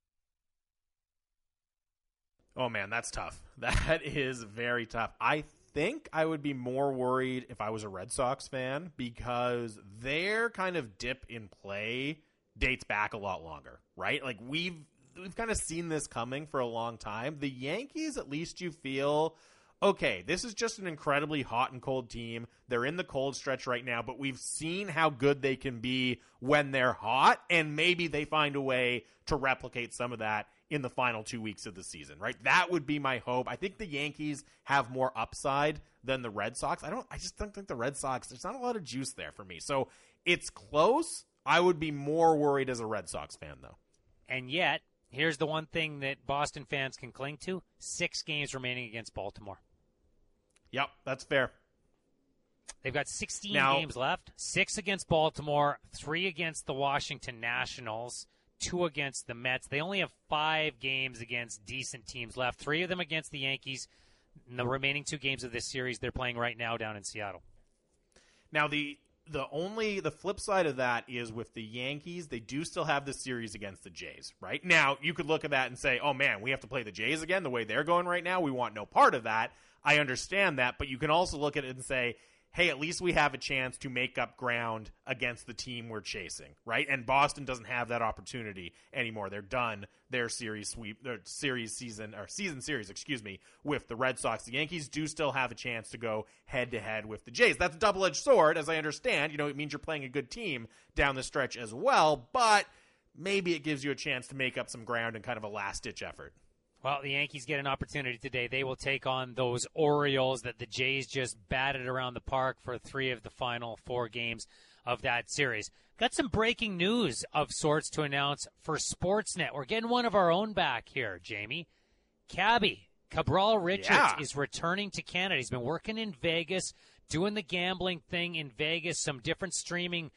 Oh, man, that's tough. That is very tough. I think I would be more worried if I was a Red Sox fan because their kind of dip in play dates back a lot longer, right? Like, we've we've kind of seen this coming for a long time. The Yankees, at least you feel, okay, this is just an incredibly hot and cold team. They're in the cold stretch right now, but we've seen how good they can be when they're hot, and maybe they find a way to replicate some of that in the final two weeks of the season, right? That would be my hope. I think the Yankees have more upside than the Red Sox. I don't. I just don't think the Red Sox, there's not a lot of juice there for me. So it's close. I would be more worried as a Red Sox fan, though.
And yet, here's the one thing that Boston fans can cling to. Six games remaining against Baltimore.
Yep, that's fair.
They've got sixteen
now,
games left. Six against Baltimore, three against the Washington Nationals, two against the Mets. They only have five games against decent teams left, three of them against the Yankees. In the remaining two games of this series they're playing right now down in Seattle.
Now, the the only the flip side of that is with the Yankees, they do still have this series against the Jays, right? Now, you could look at that and say, oh, man, we have to play the Jays again the way they're going right now. We want no part of that. I understand that, but you can also look at it and say, hey, at least we have a chance to make up ground against the team we're chasing, right? And Boston doesn't have that opportunity anymore. They're done their series sweep, their series season, or season series, excuse me, with the Red Sox. The Yankees do still have a chance to go head to head with the Jays. That's a double-edged sword, as I understand. You know, it means you're playing a good team down the stretch as well, but maybe it gives you a chance to make up some ground in kind of a last-ditch effort.
Well, the Yankees get an opportunity today. They will take on those Orioles that the Jays just batted around the park for three of the final four games of that series. Got some breaking news of sorts to announce for Sportsnet. We're getting one of our own back here, Jamie. Cabby, Cabral Richards,
yeah.
is returning to Canada. He's been working in Vegas, doing the gambling thing in Vegas, some different streaming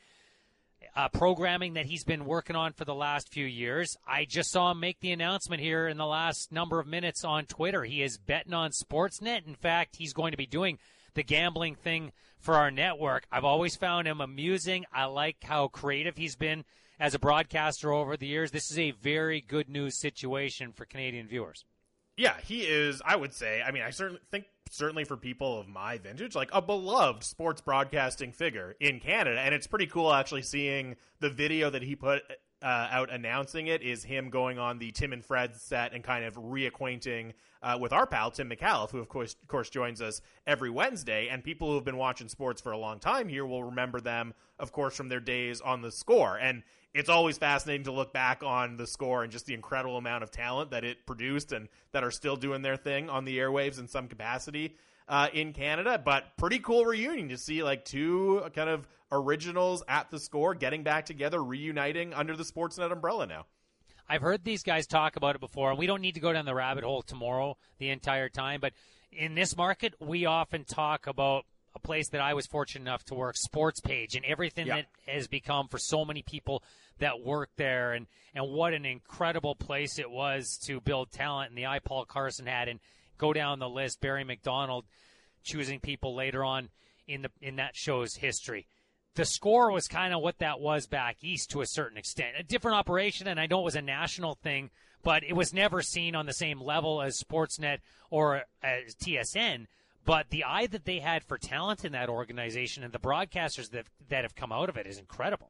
Uh, programming that he's been working on for the last few years. I just saw him make the announcement here in the last number of minutes on Twitter. He is betting on Sportsnet. In fact, he's going to be doing the gambling thing for our network. I've always found him amusing. I like how creative he's been as a broadcaster over the years. This is a very good news situation for Canadian viewers.
Yeah, he is, I would say, I mean, I certainly think certainly for people of my vintage, like a beloved sports broadcasting figure in Canada. And it's pretty cool actually seeing the video that he put uh, out announcing it is him going on the Tim and Fred set and kind of reacquainting uh, with our pal, Tim McAuliffe, who of course, of course joins us every Wednesday. And people who have been watching sports for a long time here will remember them, of course, from their days on The Score. And it's always fascinating to look back on The Score and just the incredible amount of talent that it produced and that are still doing their thing on the airwaves in some capacity uh, in Canada. But pretty cool reunion to see like two kind of originals at The Score getting back together, reuniting under the Sportsnet umbrella now.
I've heard these guys talk about it before, and we don't need to go down the rabbit hole tomorrow the entire time. But in this market, we often talk about a place that I was fortunate enough to work, Sports Page, and everything
yeah.
that has become for so many people that work there, and, and what an incredible place it was to build talent, and the eye Paul Carson had, and go down the list, Barry McDonald choosing people later on in the in that show's history. The Score was kind of what that was back east to a certain extent. A different operation, and I know it was a national thing, but it was never seen on the same level as Sportsnet or as T S N. But the eye that they had for talent in that organization and the broadcasters that that have come out of it is incredible.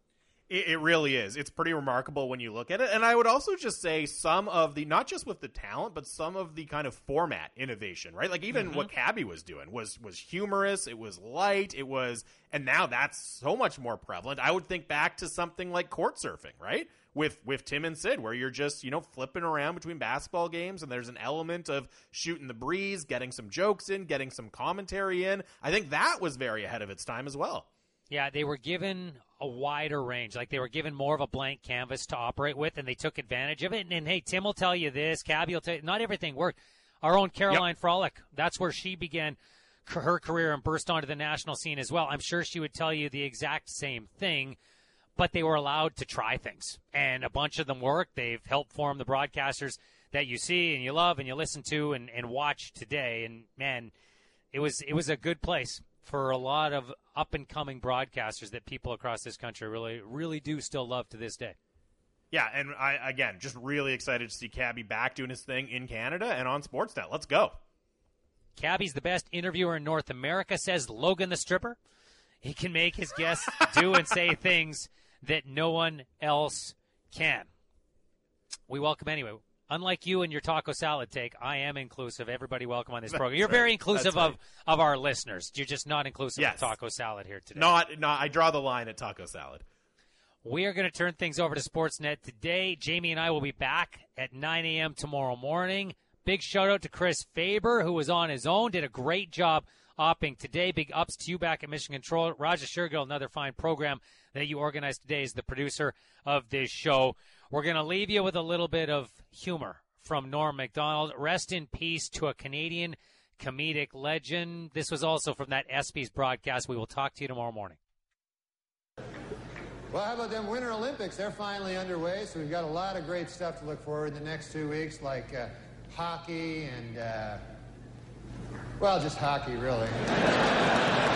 It, it really is. It's pretty remarkable when you look at it. And I would also just say some of the, not just with the talent, but some of the kind of format innovation, right? Like even mm-hmm. what Cabby was doing was was humorous. It was light. It was, and now that's so much more prevalent. I would think back to something like court surfing, right? With with Tim and Sid, where you're just, you know, flipping around between basketball games and there's an element of shooting the breeze, getting some jokes in, getting some commentary in. I think that was very ahead of its time as well.
Yeah, they were given a wider range. Like they were given more of a blank canvas to operate with, and they took advantage of it. And, and hey, Tim will tell you this, Cabby will tell you, not everything worked. Our own Caroline yep. Frolic, that's where she began her career and burst onto the national scene as well. I'm sure she would tell you the exact same thing. But they were allowed to try things, and a bunch of them worked. They've helped form the broadcasters that you see and you love and you listen to and, and watch today. And, man, it was it was a good place for a lot of up-and-coming broadcasters that people across this country really, really do still love to this day.
Yeah, and I again, just really excited to see Cabby back doing his thing in Canada and on Sportsnet. Let's go.
Cabby's the best interviewer in North America, says Logan the Stripper. He can make his guests do and say things that no one else can. We welcome anyway. Unlike you and your taco salad take, I am inclusive. Everybody welcome on this program. You're
right.
very inclusive
right.
of, of our listeners. You're just not inclusive
yes.
of taco salad here today.
Not, not, I draw the line at taco salad.
We are going to turn things over to Sportsnet today. Jamie and I will be back at nine a.m. tomorrow morning. Big shout-out to Chris Faber, who was on his own, did a great job opping today. Big ups to you back at Mission Control. Raja Shergill, another fine program that you organized today, is the producer of this show. We're going to leave you with a little bit of humor from Norm Macdonald. Rest in peace to a Canadian comedic legend. This was also from that ESPYs broadcast. We will talk to you tomorrow morning.
Well, how about them Winter Olympics? They're finally underway, so we've got a lot of great stuff to look forward to the next two weeks, like uh, hockey and, uh, well, just hockey, really.